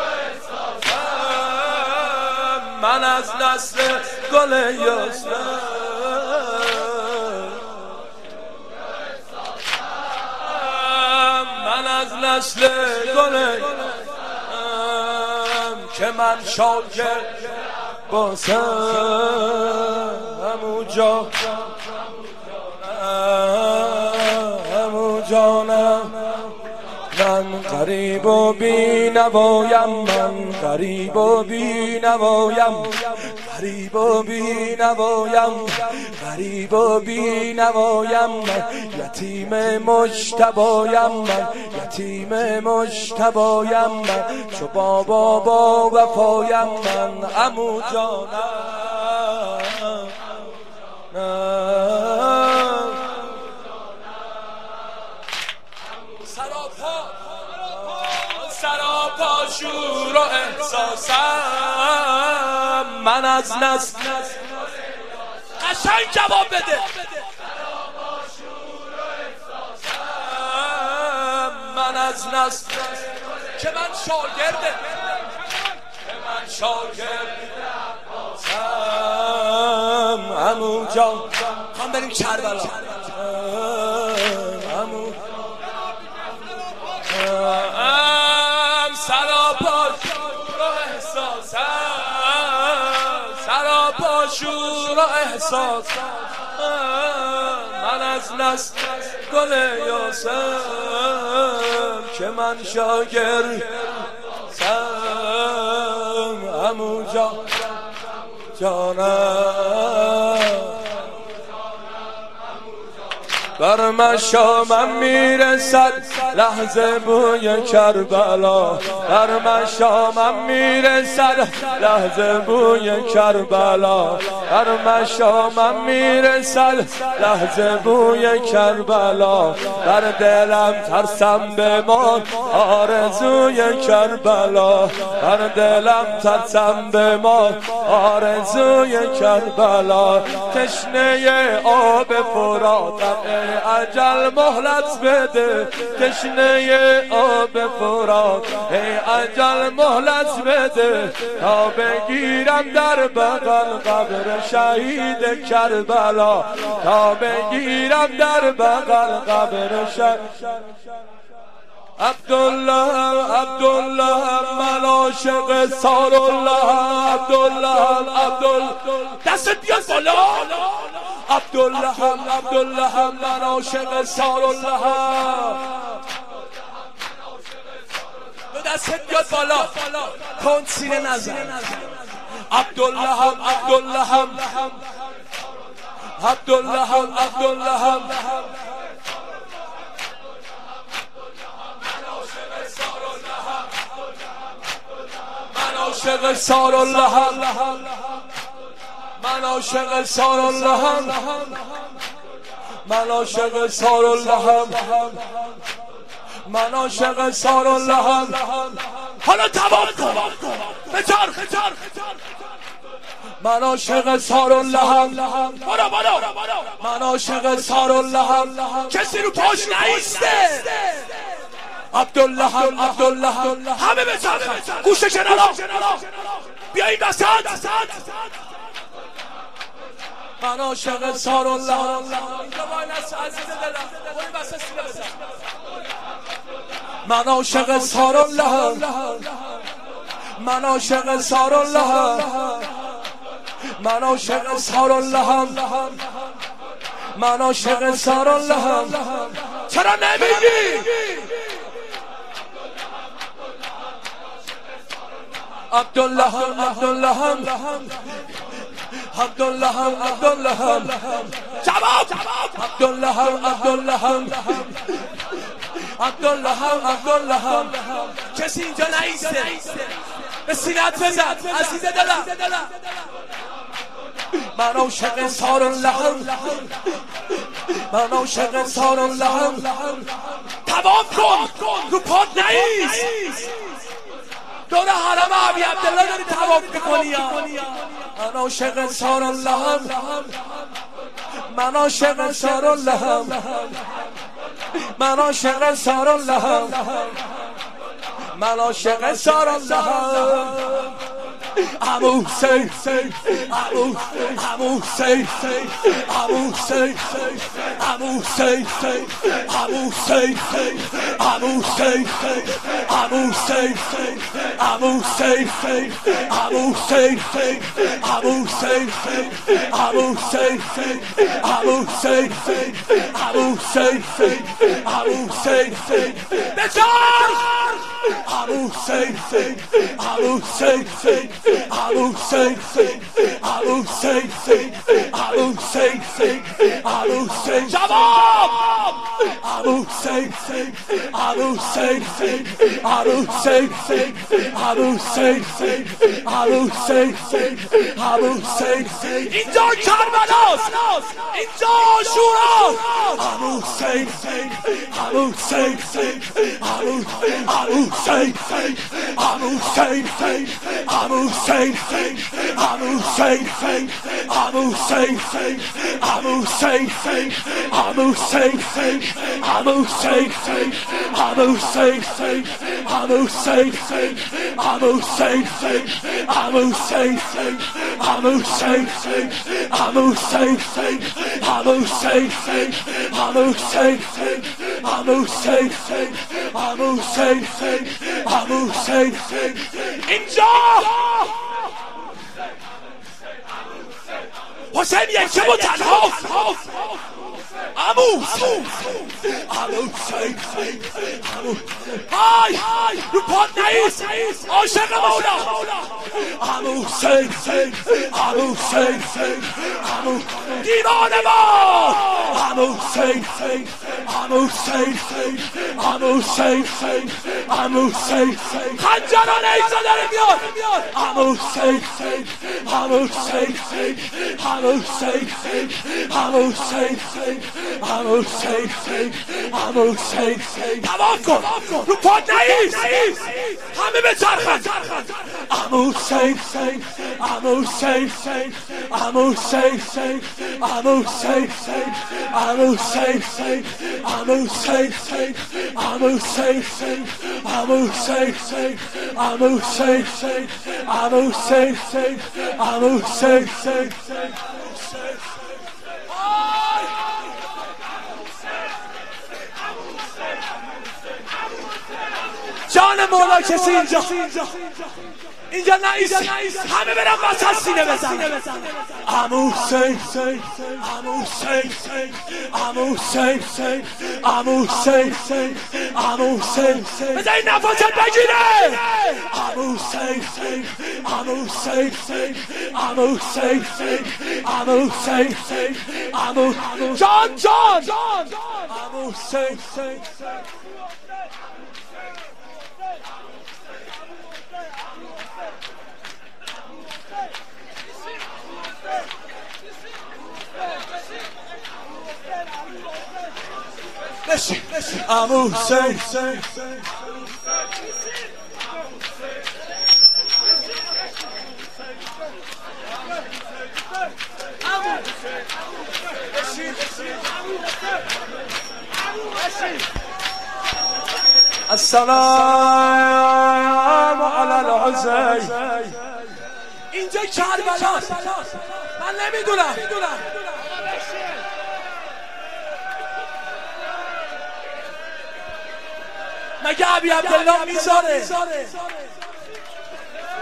احساسم، من از نسل گل یاسم، من از نسل گل یاسم، که من شاگرد باسم، عمو جان، جانم. من غریب و بی نوایم، من غریب و بی نوایم، غریب و بی نوایم، غریب و بی نوایم، من یتیم مجتبایم، من یتیم مجتبایم، من چو بابا با وفایم، من عمو جانم. سراپا شور و احساسم، من از نسل قشنگ جواب بده. سراپا شور و احساسم، من از نسل که من شاگرده، که من شاگرد عباسم، عمو جان. خواهم بریم کربلا. عمو سراپا شور و احساسم، سراپا شور و احساسم، من از نسل گل یاسم، که من شاگرد سم، عمو جان، جانم. بر مشامم میرسد لحظه بوی کربلا، بر مشامم میرسد لحظه بوی کربلا، بر مشامم میرسد لحظه بوی کربلا، بر دلم ترسم بمان آرزوی کربلا، بر دلم ترسم بمان آرزوی کربلا، تشنه آب فراتم اجل مهلت بده، تشنه آب فرات ای اجل مهلت بده، تا بگیرم در بغل قبر شهید کربلا، تا بگیرم در بغل قبر شهید. عبدالله عبدالله من عاشق سارالله، عبدالله عبدالله دستت بیاد بالا. عبدالله عبدالله من عاشق سارالله، دستت بیاد بالا، کن سینه نزن. عبدالله عبدالله عبدالله عبدالله عاشق سارالله، من عاشق سارالله، من عاشق سارالله، من عاشق سارالله. حالا تمام کن بچرخ، من عاشق سارالله، برو برو، من عاشق سارالله، کسی رو پاش نیسته. عبدالله عبدالله همه بچرخن، گوشه کنارا بیا این وسط. من عاشق سارالله، من عاشق سارالله، من عاشق ساراللهم، من عاشق ساراللهم، من عاشق ساراللهم. چرا نمیگی؟ عبداللهم عبداللهم عبداللهم عبداللهم جواب عبداللهم عبداللهم عبداللهم عبداللهم. کسی اینجا نیسته به سینت بزن عزیز دلم. من عاشق ساراللهم، من عاشق ساراللهم. طواف کن رو پات نیست، دور حرم ابی عبدالله داری طواف میکنی. من عاشق ساراللهم، من عاشق ساراللهم، من عاشق ساراللهم، من عاشق ساراللهم. عمو حسین، عمو عمو حسین، عمو حسین، عمو حسین، عمو حسین، عمو حسین، عمو حسین، عمو حسین، عمو حسین، عمو حسین، عمو حسین، عمو حسین، عمو حسین، عمو حسین بچار. عمو حسین، عمو حسین، عمو حسین، عمو حسین، عمو حسین، عمو حسین جواب. عمو حسین، عمو حسین، عمو حسین، عمو حسین، عمو حسین، عمو حسین. اینجا کربلاست، اینجا عاشوراست. عمو حسین، عمو حسین، عمو عمو حسین، عمو حسین، عمو حسین، عمو حسین، عمو حسین، عمو حسین، عمو حسین، عمو حسین، عمو حسین، عمو حسین، عمو حسین، عمو حسین، عمو حسین، عمو حسین، عمو حسین، عمو حسین، عمو حسین، عمو حسین، عمو حسین. اینجا حسین یکم و تنهاست. عمو عمو حسین، عمو های رو پاد نیست، عاشق مولا. عمو حسین، عمو حسین، عمو دیوانه ما. عمو حسین، عمو حسین، عمو حسین، عمو حسین. خنجران ایزا داره میاد. عمو حسین، عمو حسین، عمو حسین، عمو حسین، عمو حسین، عمو حسین. طواف کن رو پاد نیست، همه به چرخن. عمو حسین، عمو حسین، عمو حسین، عمو حسین، عمو حسین، عمو حسین، عمو حسین، عمو حسین، عمو حسین، عمو حسین، عمو حسین. جان مولا کسی اینجا اینجا نیست، همه برم وسط سینه بزنه. عمو حسین، عمو حسین، عمو حسین، عمو حسین، عمو حسین. بذار این نفست بگیره. عمو حسین، عمو حسین، عمو حسین، عمو حسین، عمو جان جان عمو حسین. عمو حسین، السلام علی الحسین. اینجا کربلاست، من نمیدونم. مگه ابی عبدالله میذاره؟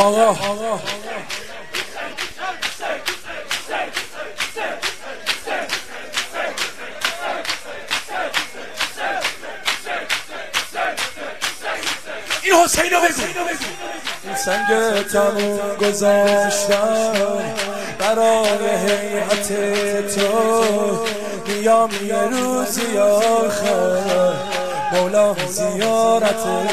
آقا این حسین رو بگو. این سنگ تموم گذاشتم برای هیئت تو، میام یه روزی آخر مولا زیارت تو.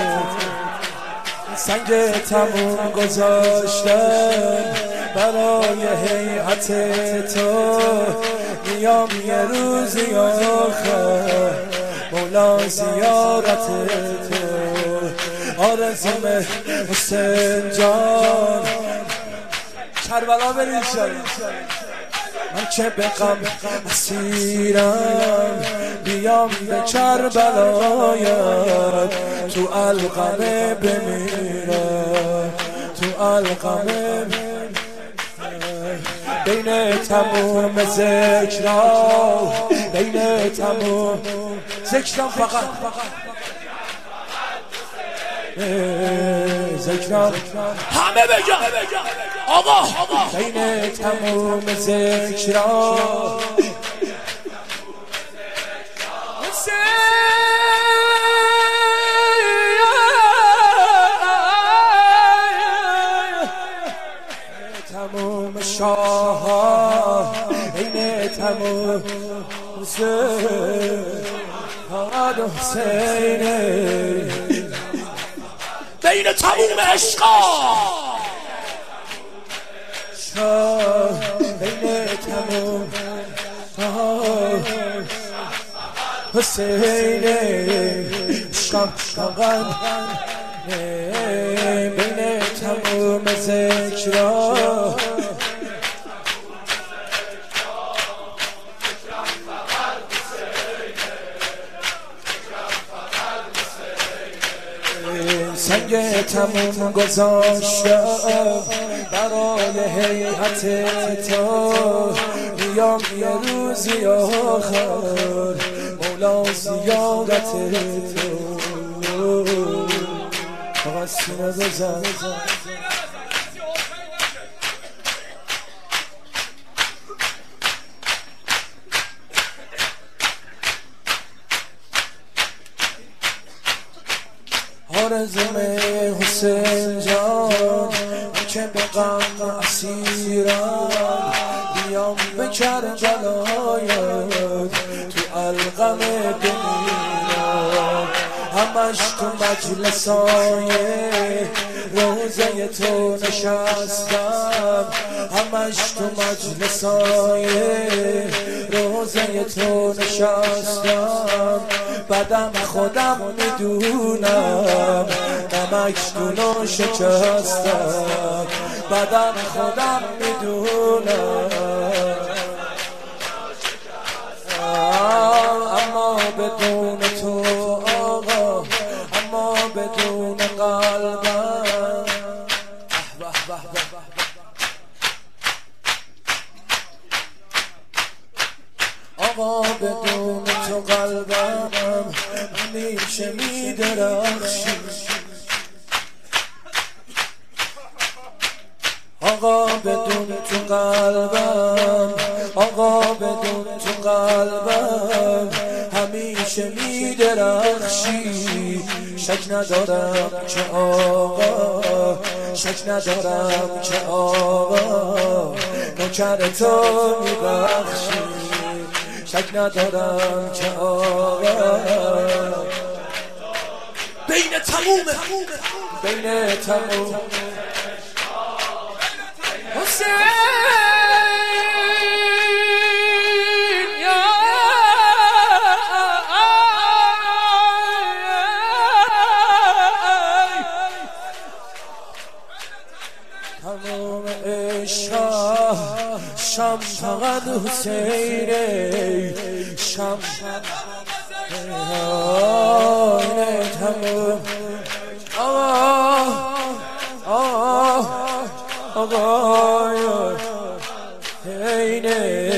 سنگ تموم گذاشتم برای هیئت تو، میام یه روزی آخر مولا زیارت تو. آرزوم حسین جان کربلا بریم شد، من که به غم اسیرم بیام به کربلایت، تو القمه بمیرم، تو القمه بین تموم ذکرها، بین تموم ذکرم فقط ذکرم همه بگم آقا بین تموم ذکرها تموم شاه بین تموم حسین بین تموم عشقا بین تموم حسین عشقم فقط بین تموم ذکرها سنگ تموم گذاشتم برای هیئت تو، میام یه روزی آخر مولا زیارت تو. فقط سینه بزن آرزوم حسین جان که به غم اسیرم بیام به کربلایت، تو القمه بمیرم، همش تو مجلسای روزه تو نشستم، همش تو مجلسای روزه تو نشستم، بعدم خودم میدونم نمکدونو شکستم، بعدم خودم میدونم اما بدون تو آقا، اما بدون قلبم آقا، بدون تو قلبم همیشه میدرخشی. آقا بدون تو قلبم، آقا بدون تو قلبم همیشه میدرخشی. شک ندارم که آقا، شک ندارم که آقا نوکر تو میبخشی. شک ندارم که آقا بین تموم بین تموم حسین یا تمام عشقا شم فقط حسینه، شم اینه تمام آقا آقا آقا اینه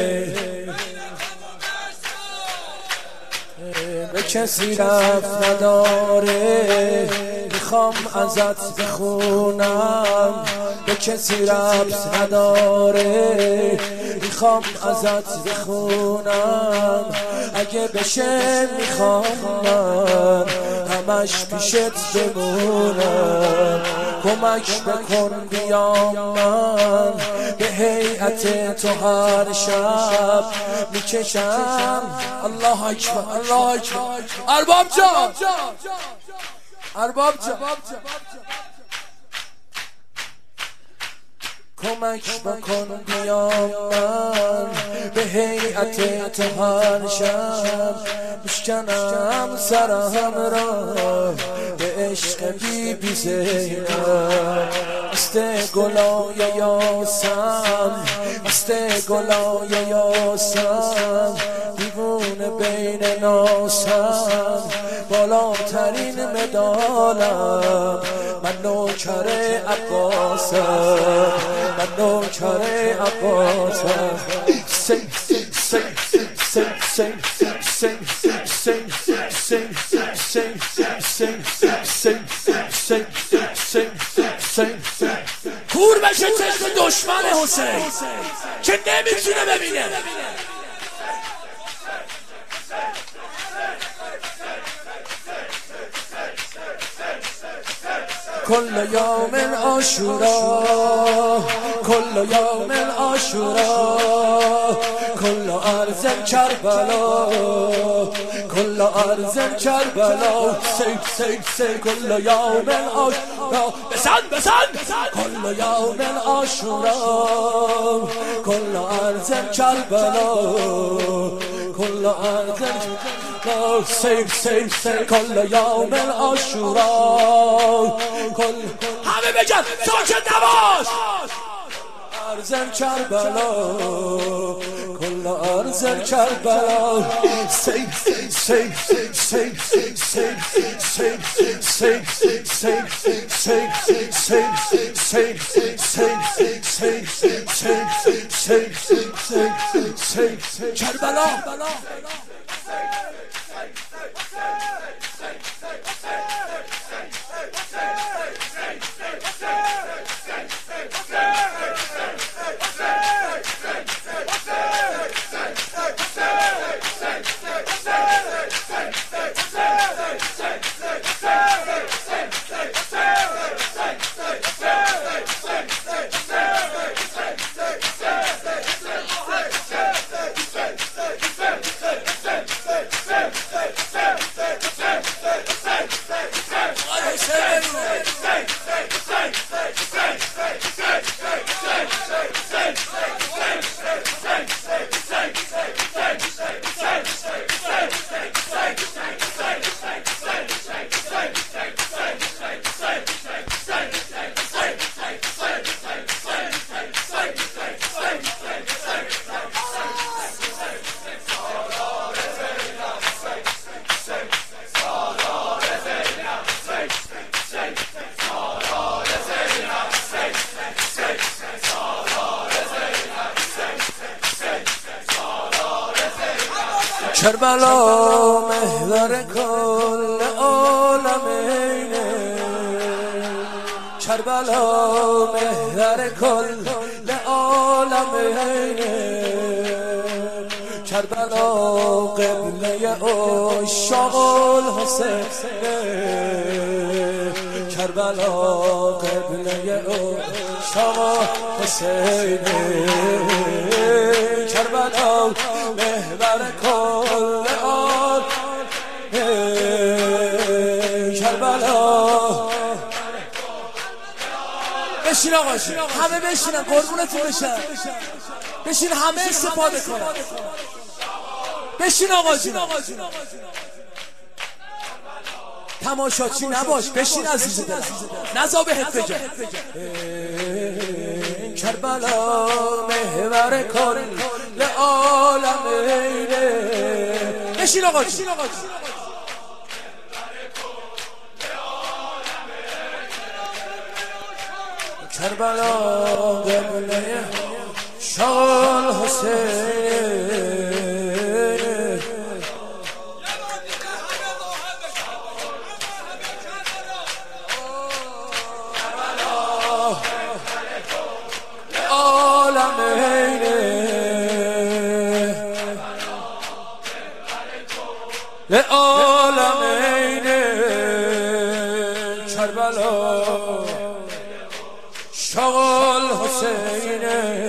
به کسی رفت نداره، میخوام ازت بخونم به کسی ربط نداره، میخوام ازت بخونم اگه بشه میخوام من همش پیشت بمونم. کمک بکن بیام من به هیئت تو هر شب میکشم. الله اکبر الله اکبر. ارباب جان ارباب جان کمک بکن بیام من به هیئت تو هر شب میشکنم سرم را به عشق بی بی زینب. مست گلای یاسم مست گلای یاسم دیوونه بین ناسم بالاترین مدالم. من نوکر عباسم من نوکر عباسم. سی سی سی سی سی سی کور بشه چشم دشمن حسین که نمیتونه ببینه. کل یوم عاشورا کل یوم عاشورا کل ارض کربلا کل ارض کربلا. سی سی سی کل یوم عاشورا بزن بزن کل یوم عاشورا کل ارض کربلا کل ارض کربلا. سی سی سی کل یوم عاشورا کل همه بگن ساکت نباش. ارض کربلا کل ارض کربلا. سی سی سی سی سی سی سی سی سی سی کربلا. کربلا محور کل عالمینه کربلا محور کل عالمینه کربلا قبله عشاق الحسینه کربلا قبله عشاق الحسینه کربلا محور کل عالم کربلا. بشین آقا همه بشینن قربونتون بشن بشین همه استفاده کنن. بشین آقا جون تماشاچی نباش بشین عزیز دلم نزا بهت بگم. کربلا محور کل عالمینه. بشین آقا جون کربلا قبله شال حسین. لعالمین کربلا شغل حسین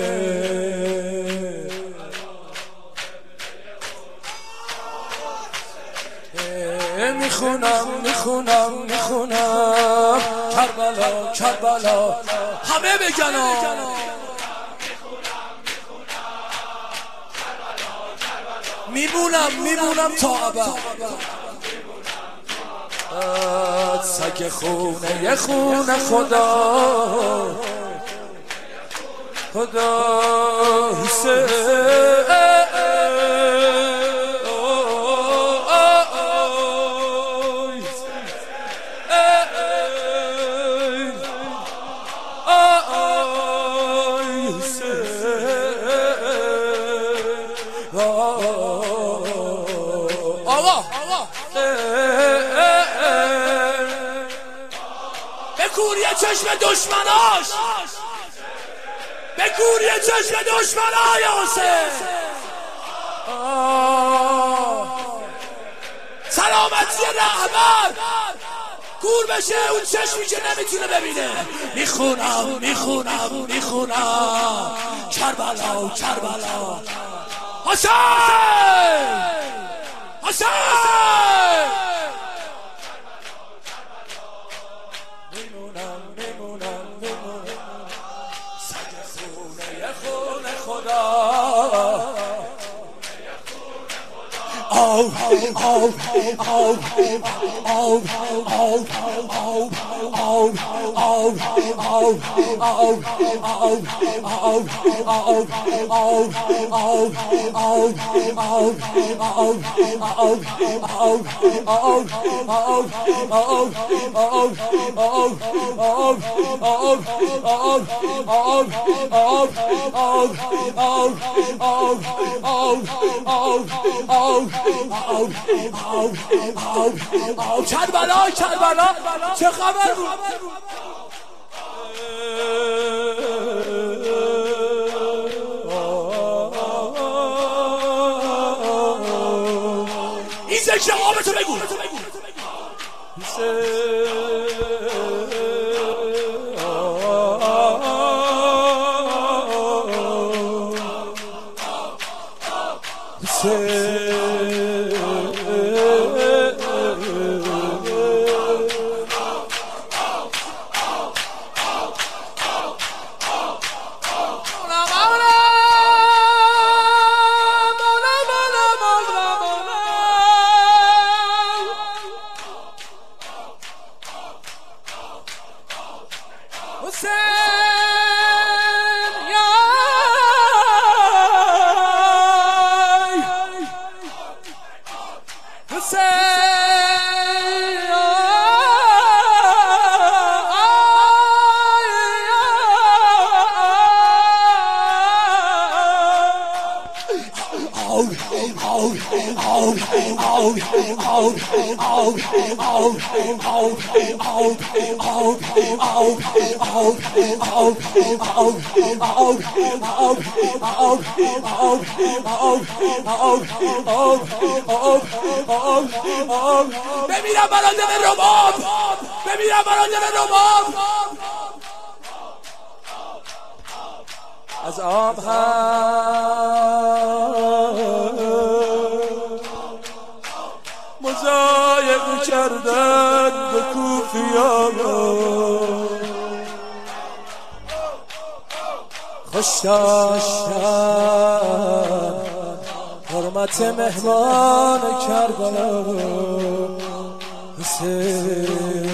میخونم میخونم میخونم کربلا کربلا همه بگن میمونم میمونم تا ابد سگ خونه یه خونه خدا خدا حسین بکور یه چشم دشمناش بکور یه چشم دشمنای حسین سلامتی رهبر کور بشه اون چشمی که نمیتونه ببینه میخونم میخونم میخونم کربلا کربلا حسین حسین میمونم میمونم میمونم سگ خونه یه خونه خدا آو آو آو آو آو کربلا کربلا چه خبر بود این ذکر آبتو بگو بمیرم برای دل رباب بمیرم برای دل رباب از آب هم مزایق کردن به کوفیان خوش داشتن حرمت مهمان کربلا حسین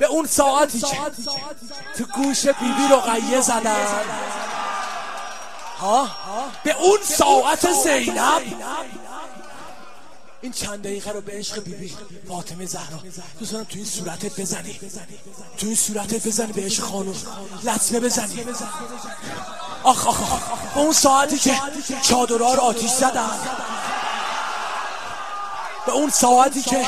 به اون ساعتی که تو گوش بیبی رقیه زدن، ها به اون ساعت زینب این چند دقیقه رو به عشق بیبی فاطمه زهرا دوست دارم تو این صورتت بزنی، تو این صورتت بزنی، به عشق خانم لطمه بزنی. آخ آخ آخ به اون ساعتی که چادرها رو آتیش زدن، به اون ساعتی که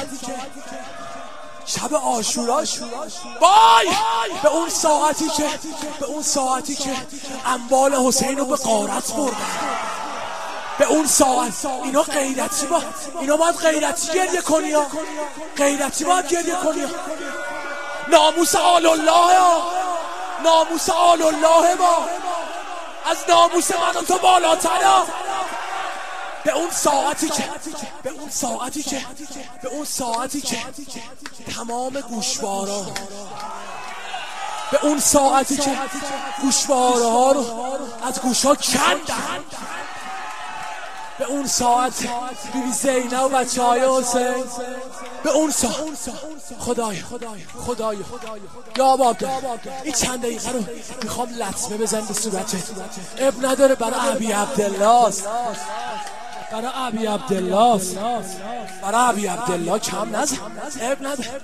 شب عاشورا وای، به اون ساعتی که به اون ساعتی که اموال حسین رو به غارت بردن، به اون ساعت اینا غیرتی با اینا باید غیرتی گریه کنی، غیرتی باید گریه کنی. ناموس آل الله، ناموس آل الله ما از ناموس من و تو بالاتره. به اون ساعتی که به اون ساعتی که به اون ساعتی که تمام گوشوارا، به اون ساعتی که گوشواره ها رو از گوش ها کندن، به اون ساعت بیبی زینب و بچه های حسین، به اون ساعت خدای خدای یا باب این چند دقیقه رو میخوام لطمه بزن به صورتت. اب نداره، برای ابی عبدالله است، برای ابی عبدالله است، برای ابی عبدالله کم نزن. اب نداره.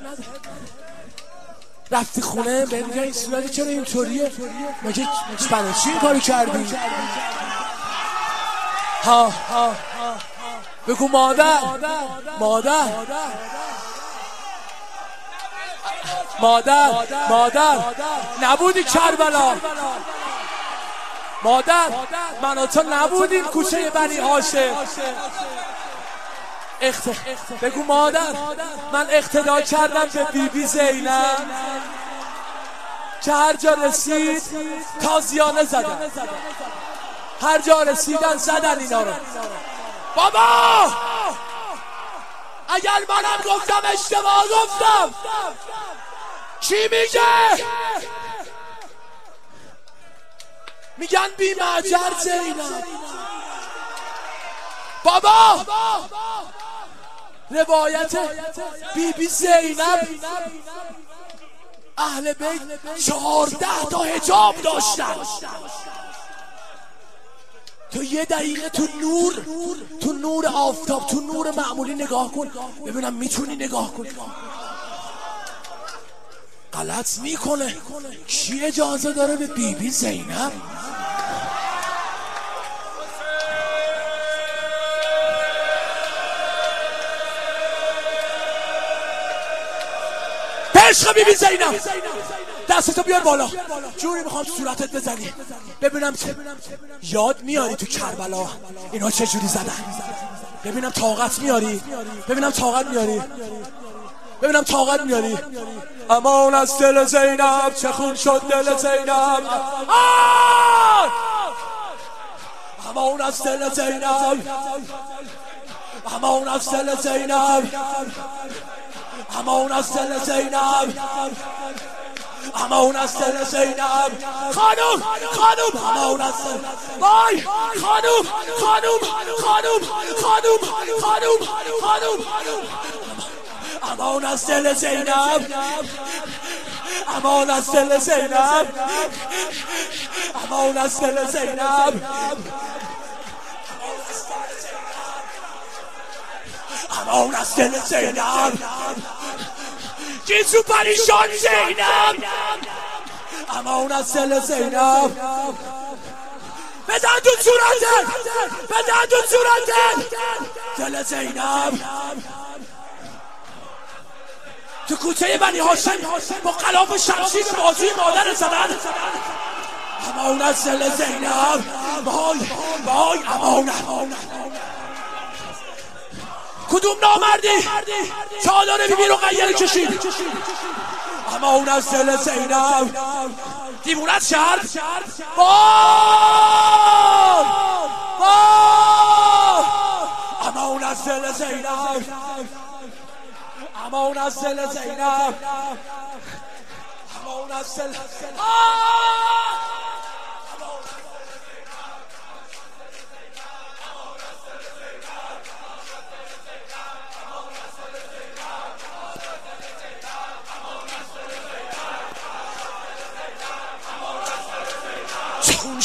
رفتی خونه به میگه این صورت چرا اینطوریه؟ مگه برای چی این کارو کردی؟ ها ها بگو مادر مادر مادر مادر نبودی کربلا، مادر من و تو نبودیم کوچه بنی هاشم. اخت... بگو مادر من اقتدا کردم به بیبی بی زینب که هر جا رسید تازیانه زدن، هر جا رسیدن زدن اینا رو. بابا اگر منم گفتم اشتباه گفتم، چی میگه؟ میگن بی معجر زینب. بابا روایت بی بی زینب اهل بیت چهارده تا حجاب داشتن. تو یه دقیقه تو نور تو نور آفتاب تو نور معمولی نگاه کن ببینم میتونی نگاه کنی. غلط میکنه. کی اجازه داره به بی بی زینب؟ عشق بی بی زینب دستتو بیار بالا، جوری میخوام صورتت بزنی ببینم یاد میاری تو کربلا اینا چه جوری زدن، ببینم طاقت میاری، ببینم طاقت میاری، ببینم طاقت میاری. امان از دل زینب چه خون شد دل زینب، امان از دل زینب، امان از دل زینب، امان از دل زینب، امان از دل زینب. خانم خانم امان از دل وای خانم خانم خانم خانم خانم خانم امان از دل زینب، امان از دل زینب، امان از دل زینب، امان از دل زینب. گیسو پریشان زینب، امان از دل زینب. بزن تو صورتت، بزن تو صورتت. دل زینب تو کوچه بنی هاشم با غلاف شمشیر به بازوی مادر زدن. امان از دل زینب. وای وای امان امان. کدوم نامردی چادر بی بی رقیه کشید؟ امان از دل زینب. دیوونت شرد وای وای. امان از دل زینب، امان از دل زینب، امان از دل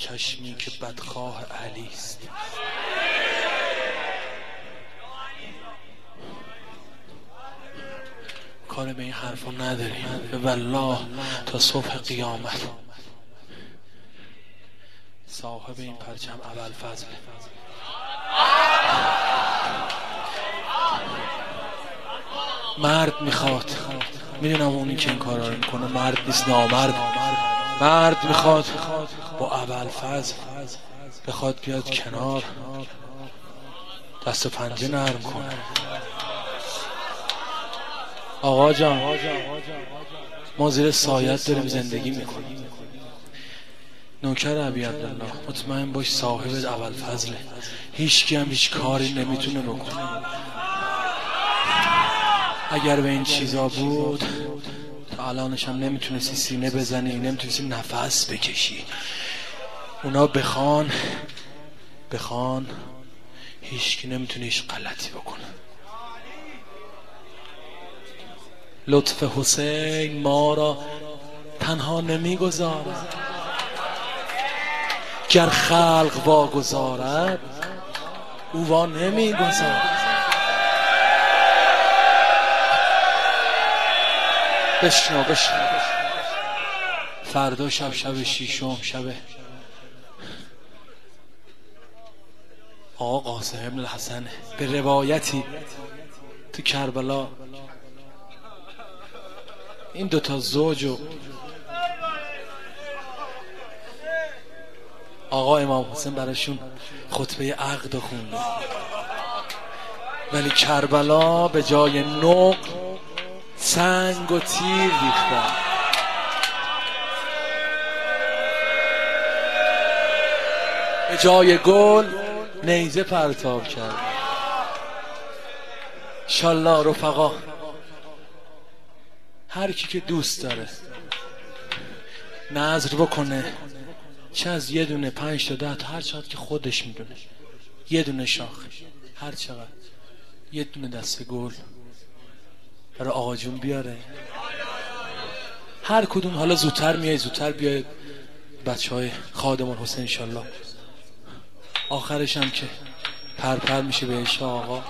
چشمی که بدخواه علی است. کار به این حرفا نداریم والله تا صبح قیامت. صاحب این پرچم ابوالفضل مرد میخواد، میدونم اونی که این کارا رو میکنه مرد نیست، نامرد. مرد میخواد با ابوالفضل بخواد بیاد کنار، دست و پنجه نرم کنه. آقا جان ما زیر سایت داریم زندگی میکنیم. نوکر ابی عبدالله مطمئن باش صاحب ابوالفضله، هیچ کی هم هیچ کاری نمیتونه بکنه. اگر به این چیزا بود تا الانش هم نمیتونستی سینه بزنی، نمیتونستی نفس بکشی. اونا بخوان بخوان هیچ کی نمیتونه هیچ غلطی بکنه. لطف حسین ما را تنها نمیگذارد، گر خلق واگذارد او وا نمیگذارد. بشنو بشنو فردا شب شب شیشم شب آقا قاسم ابن الحسن به روایتی تو کربلا این دوتا زوجو آقا امام حسین براشون خطبه عقد خونده، ولی کربلا به جای نق سنگ و تیر ریختن. به جای گل نیزه پرتاب کرد. انشالله رفقا هر کی که دوست داره نظر بکنه، چه از یه دونه پنج تا ده تا هر چقدر که خودش میدونه، یه دونه شاخه هر چقدر، یه دونه دسته گل برای آقا جون بیاره. هر کدوم حالا زودتر میای زودتر بیاید بچه های خادم الحسین انشالله. آخرش هم که پرپر میشه به عشق آقا.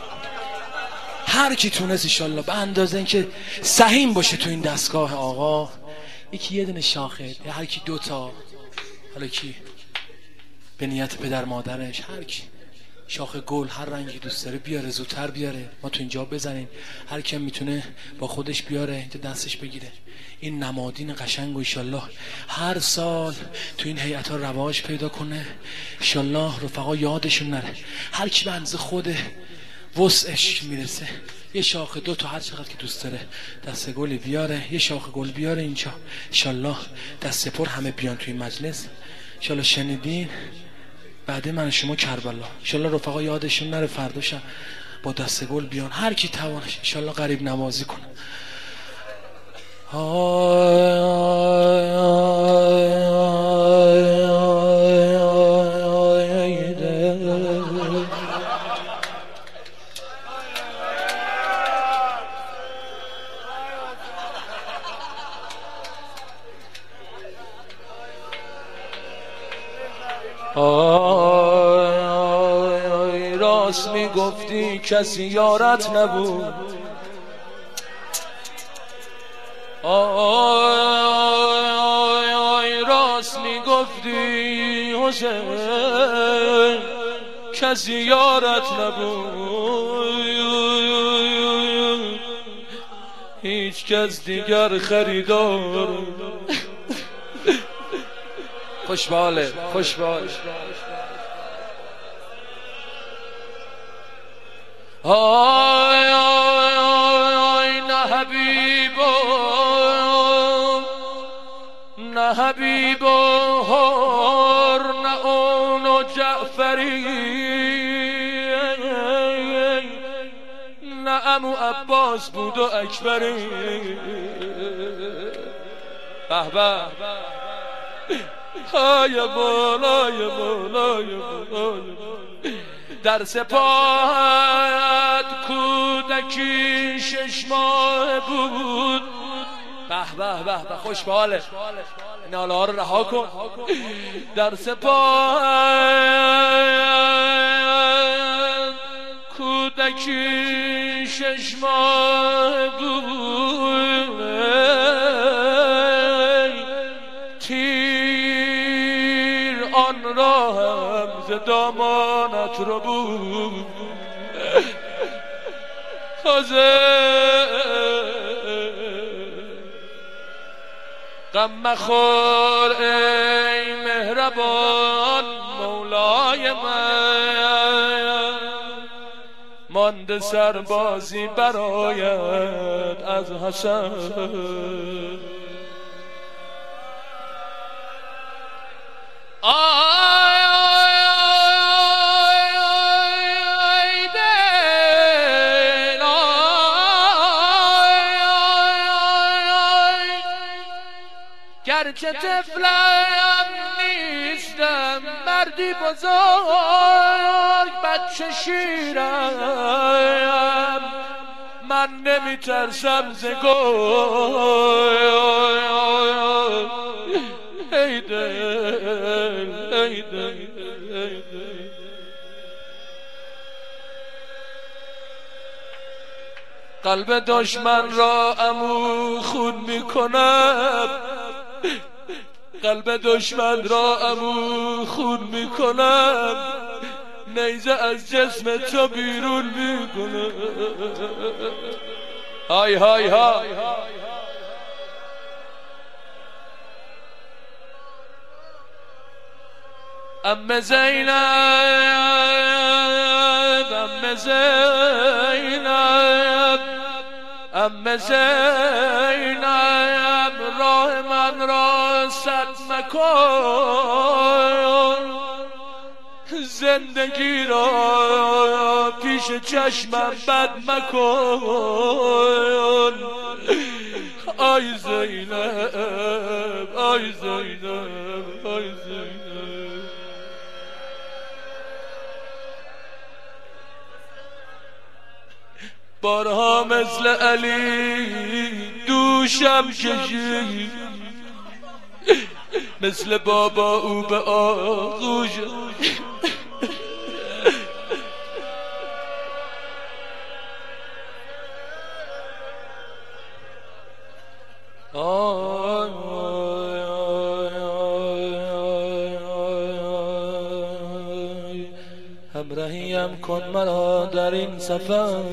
هر کی تونست انشالله به اندازه اینکه سهیم باشه تو این دستگاه آقا، یکی یه دونه شاخه، هر کی دوتا، حالا کی به نیت پدر مادرش، هر کی شاخه گل هر رنگی دوست داره بیاره، زودتر بیاره ما تو اینجا بزنیم. هر کی میتونه با خودش بیاره اینجا دستش بگیره. این نمادین قشنگ و انشالله هر سال تو این هیئت‌ها رواج پیدا کنه. انشالله رفقا یادشون نره، هر کی به اندازه خود وسعش میرسه یه شاخه دو تا هر چقدر که دوست داره دسته گلی بیاره، یه شاخه گل بیاره اینجا. انشالله دست پر همه بیان توی مجلس. انشالله شنیدین بعد من شما کربلا. انشالله رفقا یادشون نره فرداشم با دست گل بیان، هر کی توانش انشالله قریب نمازی کنه. آی آی آی آی آی دل. آی آی آی راست میگفتی کسی یارت نبود. آی آی آی راست میگفتی حسین کسی یارت نبود. هیچ کس دیگر خریدار. خوشباله خوشبال. آی آی آی آی نه حبیبا نه حبیبا هر نه اون و جعفری نه عمو عباس بود و اکبری. به به های بالای بالای بالای در سپاهت کودکی شش ماه بود. به به به به خوش به حاله. ناله ها رو رها کن. در سپاه کودکی شش ماه بود، تیر آن را هم ز دامانت رو بود. تازه غم مخور ای مهربان مولای من، مانده سربازی برایت از حسن. گرچه طفلم نیستم مردی بزرگ، بچه شیرم من نمی ترسم ز گل. ای دل ای دل ای دل، قلب دشمن را عمو خون می کند، قلب دشمن را عمو خون می کند، نیزه از جسم تو بیرون می کند. های های های ام زینب ام زینب ام زینب، راه من را سد مکن، زندگی را پیش چشمم بد مکن. آی زینب آی زینب آی زینب، بارها مثل علی دوشم کشید، مثل بابا او به آغوش. همراهیم کن مرا در این سفر،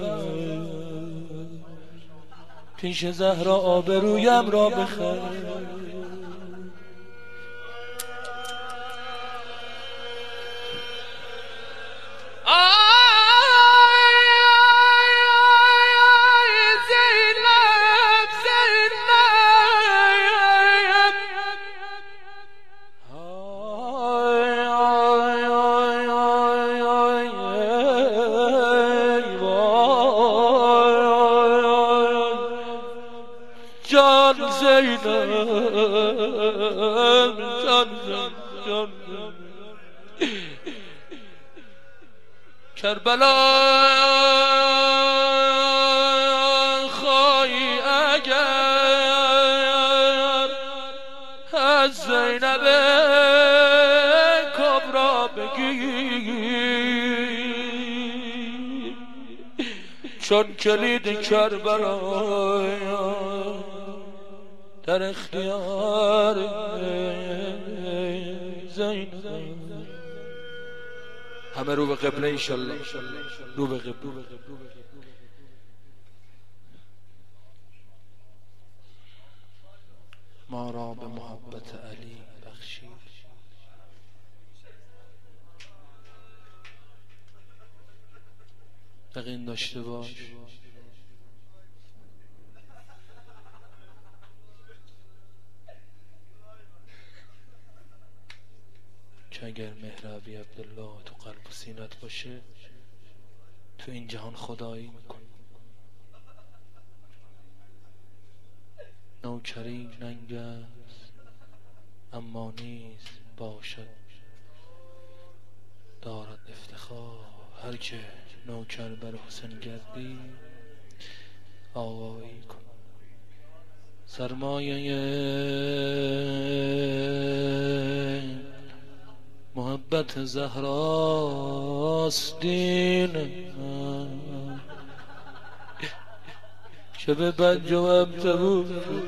پیش زهرا آبرویم را بخر. جان زینب جان جان کربلا خواهی اگر از زینب کبرا بگی، چون کلید کربلا در اختیار زینب. همه رو به قبله انشالله، رو به قبله. ما را به محبت علی بخشید، یقین داشته باش که اگر مهر ابی عبدالله تو قلب و سینت باشه تو این جهان خدایی میکن. نوکری ننگ است اما نیز باشد، دارد افتخار هر که نوکر بر حسن گردی آقایی کن. سرمایه محبت زهراست دین شب بنج و ابتبو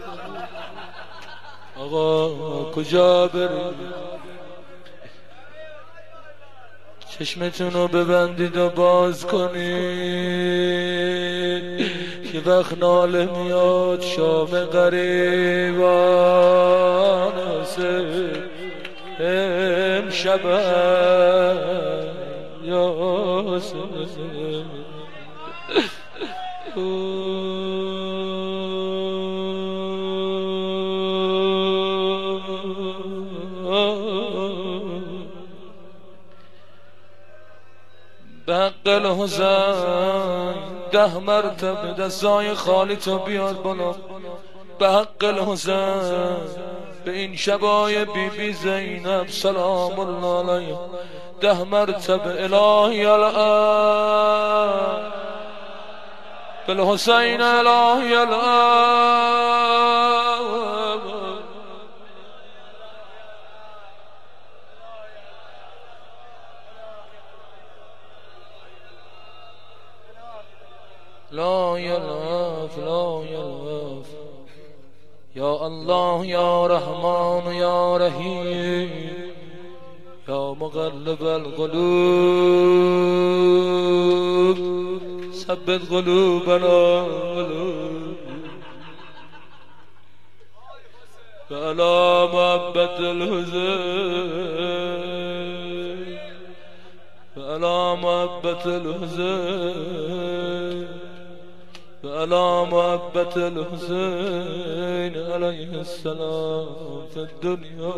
آقا کجا بریم چشمتون رو ببندید و باز کنید که وقت ناله میاد شام غریبان امشب یاسر به حق الحسین ده مرتبه دستای خالی تو بیار بالا به حق الحسین به این شبای بی بی زینب سلام الله علیه ده مرتبه الهی الان بالحسین الهی الان لا يلف لا يلف يا الله يا رحمن يا رحيم يا مقلب القلوب ثبت قلوبنا فعلى محبة الحسين فعلى محبة الحسين فعلى محبة الحسين عليه السلام في الدنيا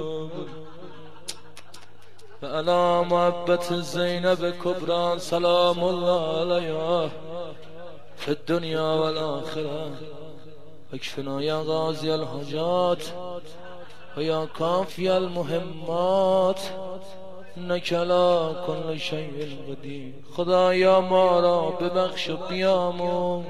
فعلى محبة زينب كبرى سلام الله عليها في الدنيا والآخرة اكفنا يا غازي الحاجات ويا كافي المهمات انك على كل شيء قدير خدایا ما را ببخش و بیامون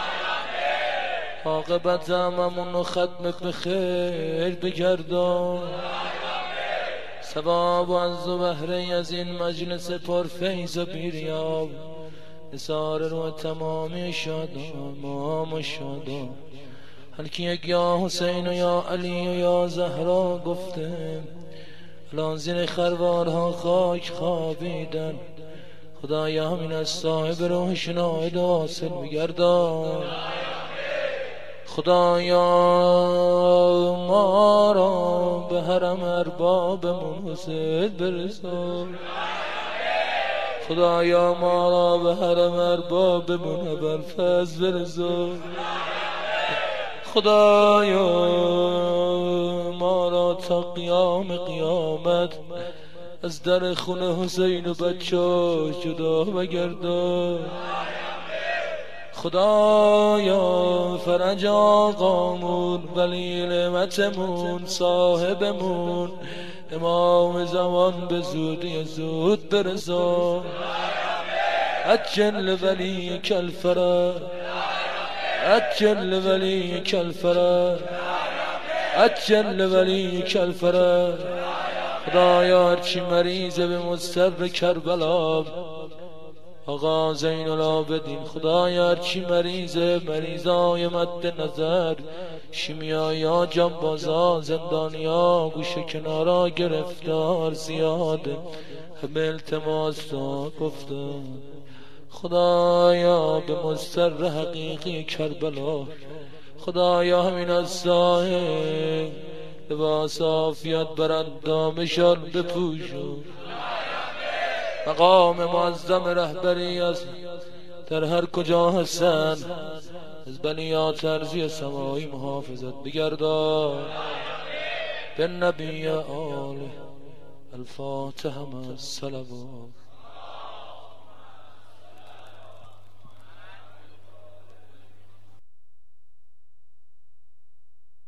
عاقبت هممون رو ختم به خیر بگردان ثواب و عز و بهره از این مجلس پرفیض و بیریاب نثار رو تمامی شادان مام شادان هر کی یک یا حسین و یا علی و یا زهرا گفته الان زیر خروارها خاک خوابیدن خدایا همین از صاحب روحشون آید و حاصل بگردان خدایا ما را به حرم اربابمون حسین برسان خدایا ما را به حرم اربابمون ابوالفضل برسان خدایا ما را تا قیام قیامت از در خونه حسین و بچه جدا بگردان خدایا فرج آقامون ولی نعمتمون صاحبمون امام زمان به زودی زود برسان عجل ولی کل فرج عجل ولی کل فرج عجل ولی کل فرج خدایا هرچی مریضه به مضطر کربلا آقا زین العابدین خدایا هرچی مریضه مریضای مد نظر شیمیایا جانبازا زندانیا گوشه کنارا گرفتار زیاده همه التماس تا گفتن خدایا به مضطر حقیقی کربلا خدایا همین از صاحب لباس عافیت بر اندامشان بپوشون مقام معظم رهبری است در هر کجا هستن از بنیات ارضی سمایی محافظت بگردان به نبی آله الفاتحه مع الصلوات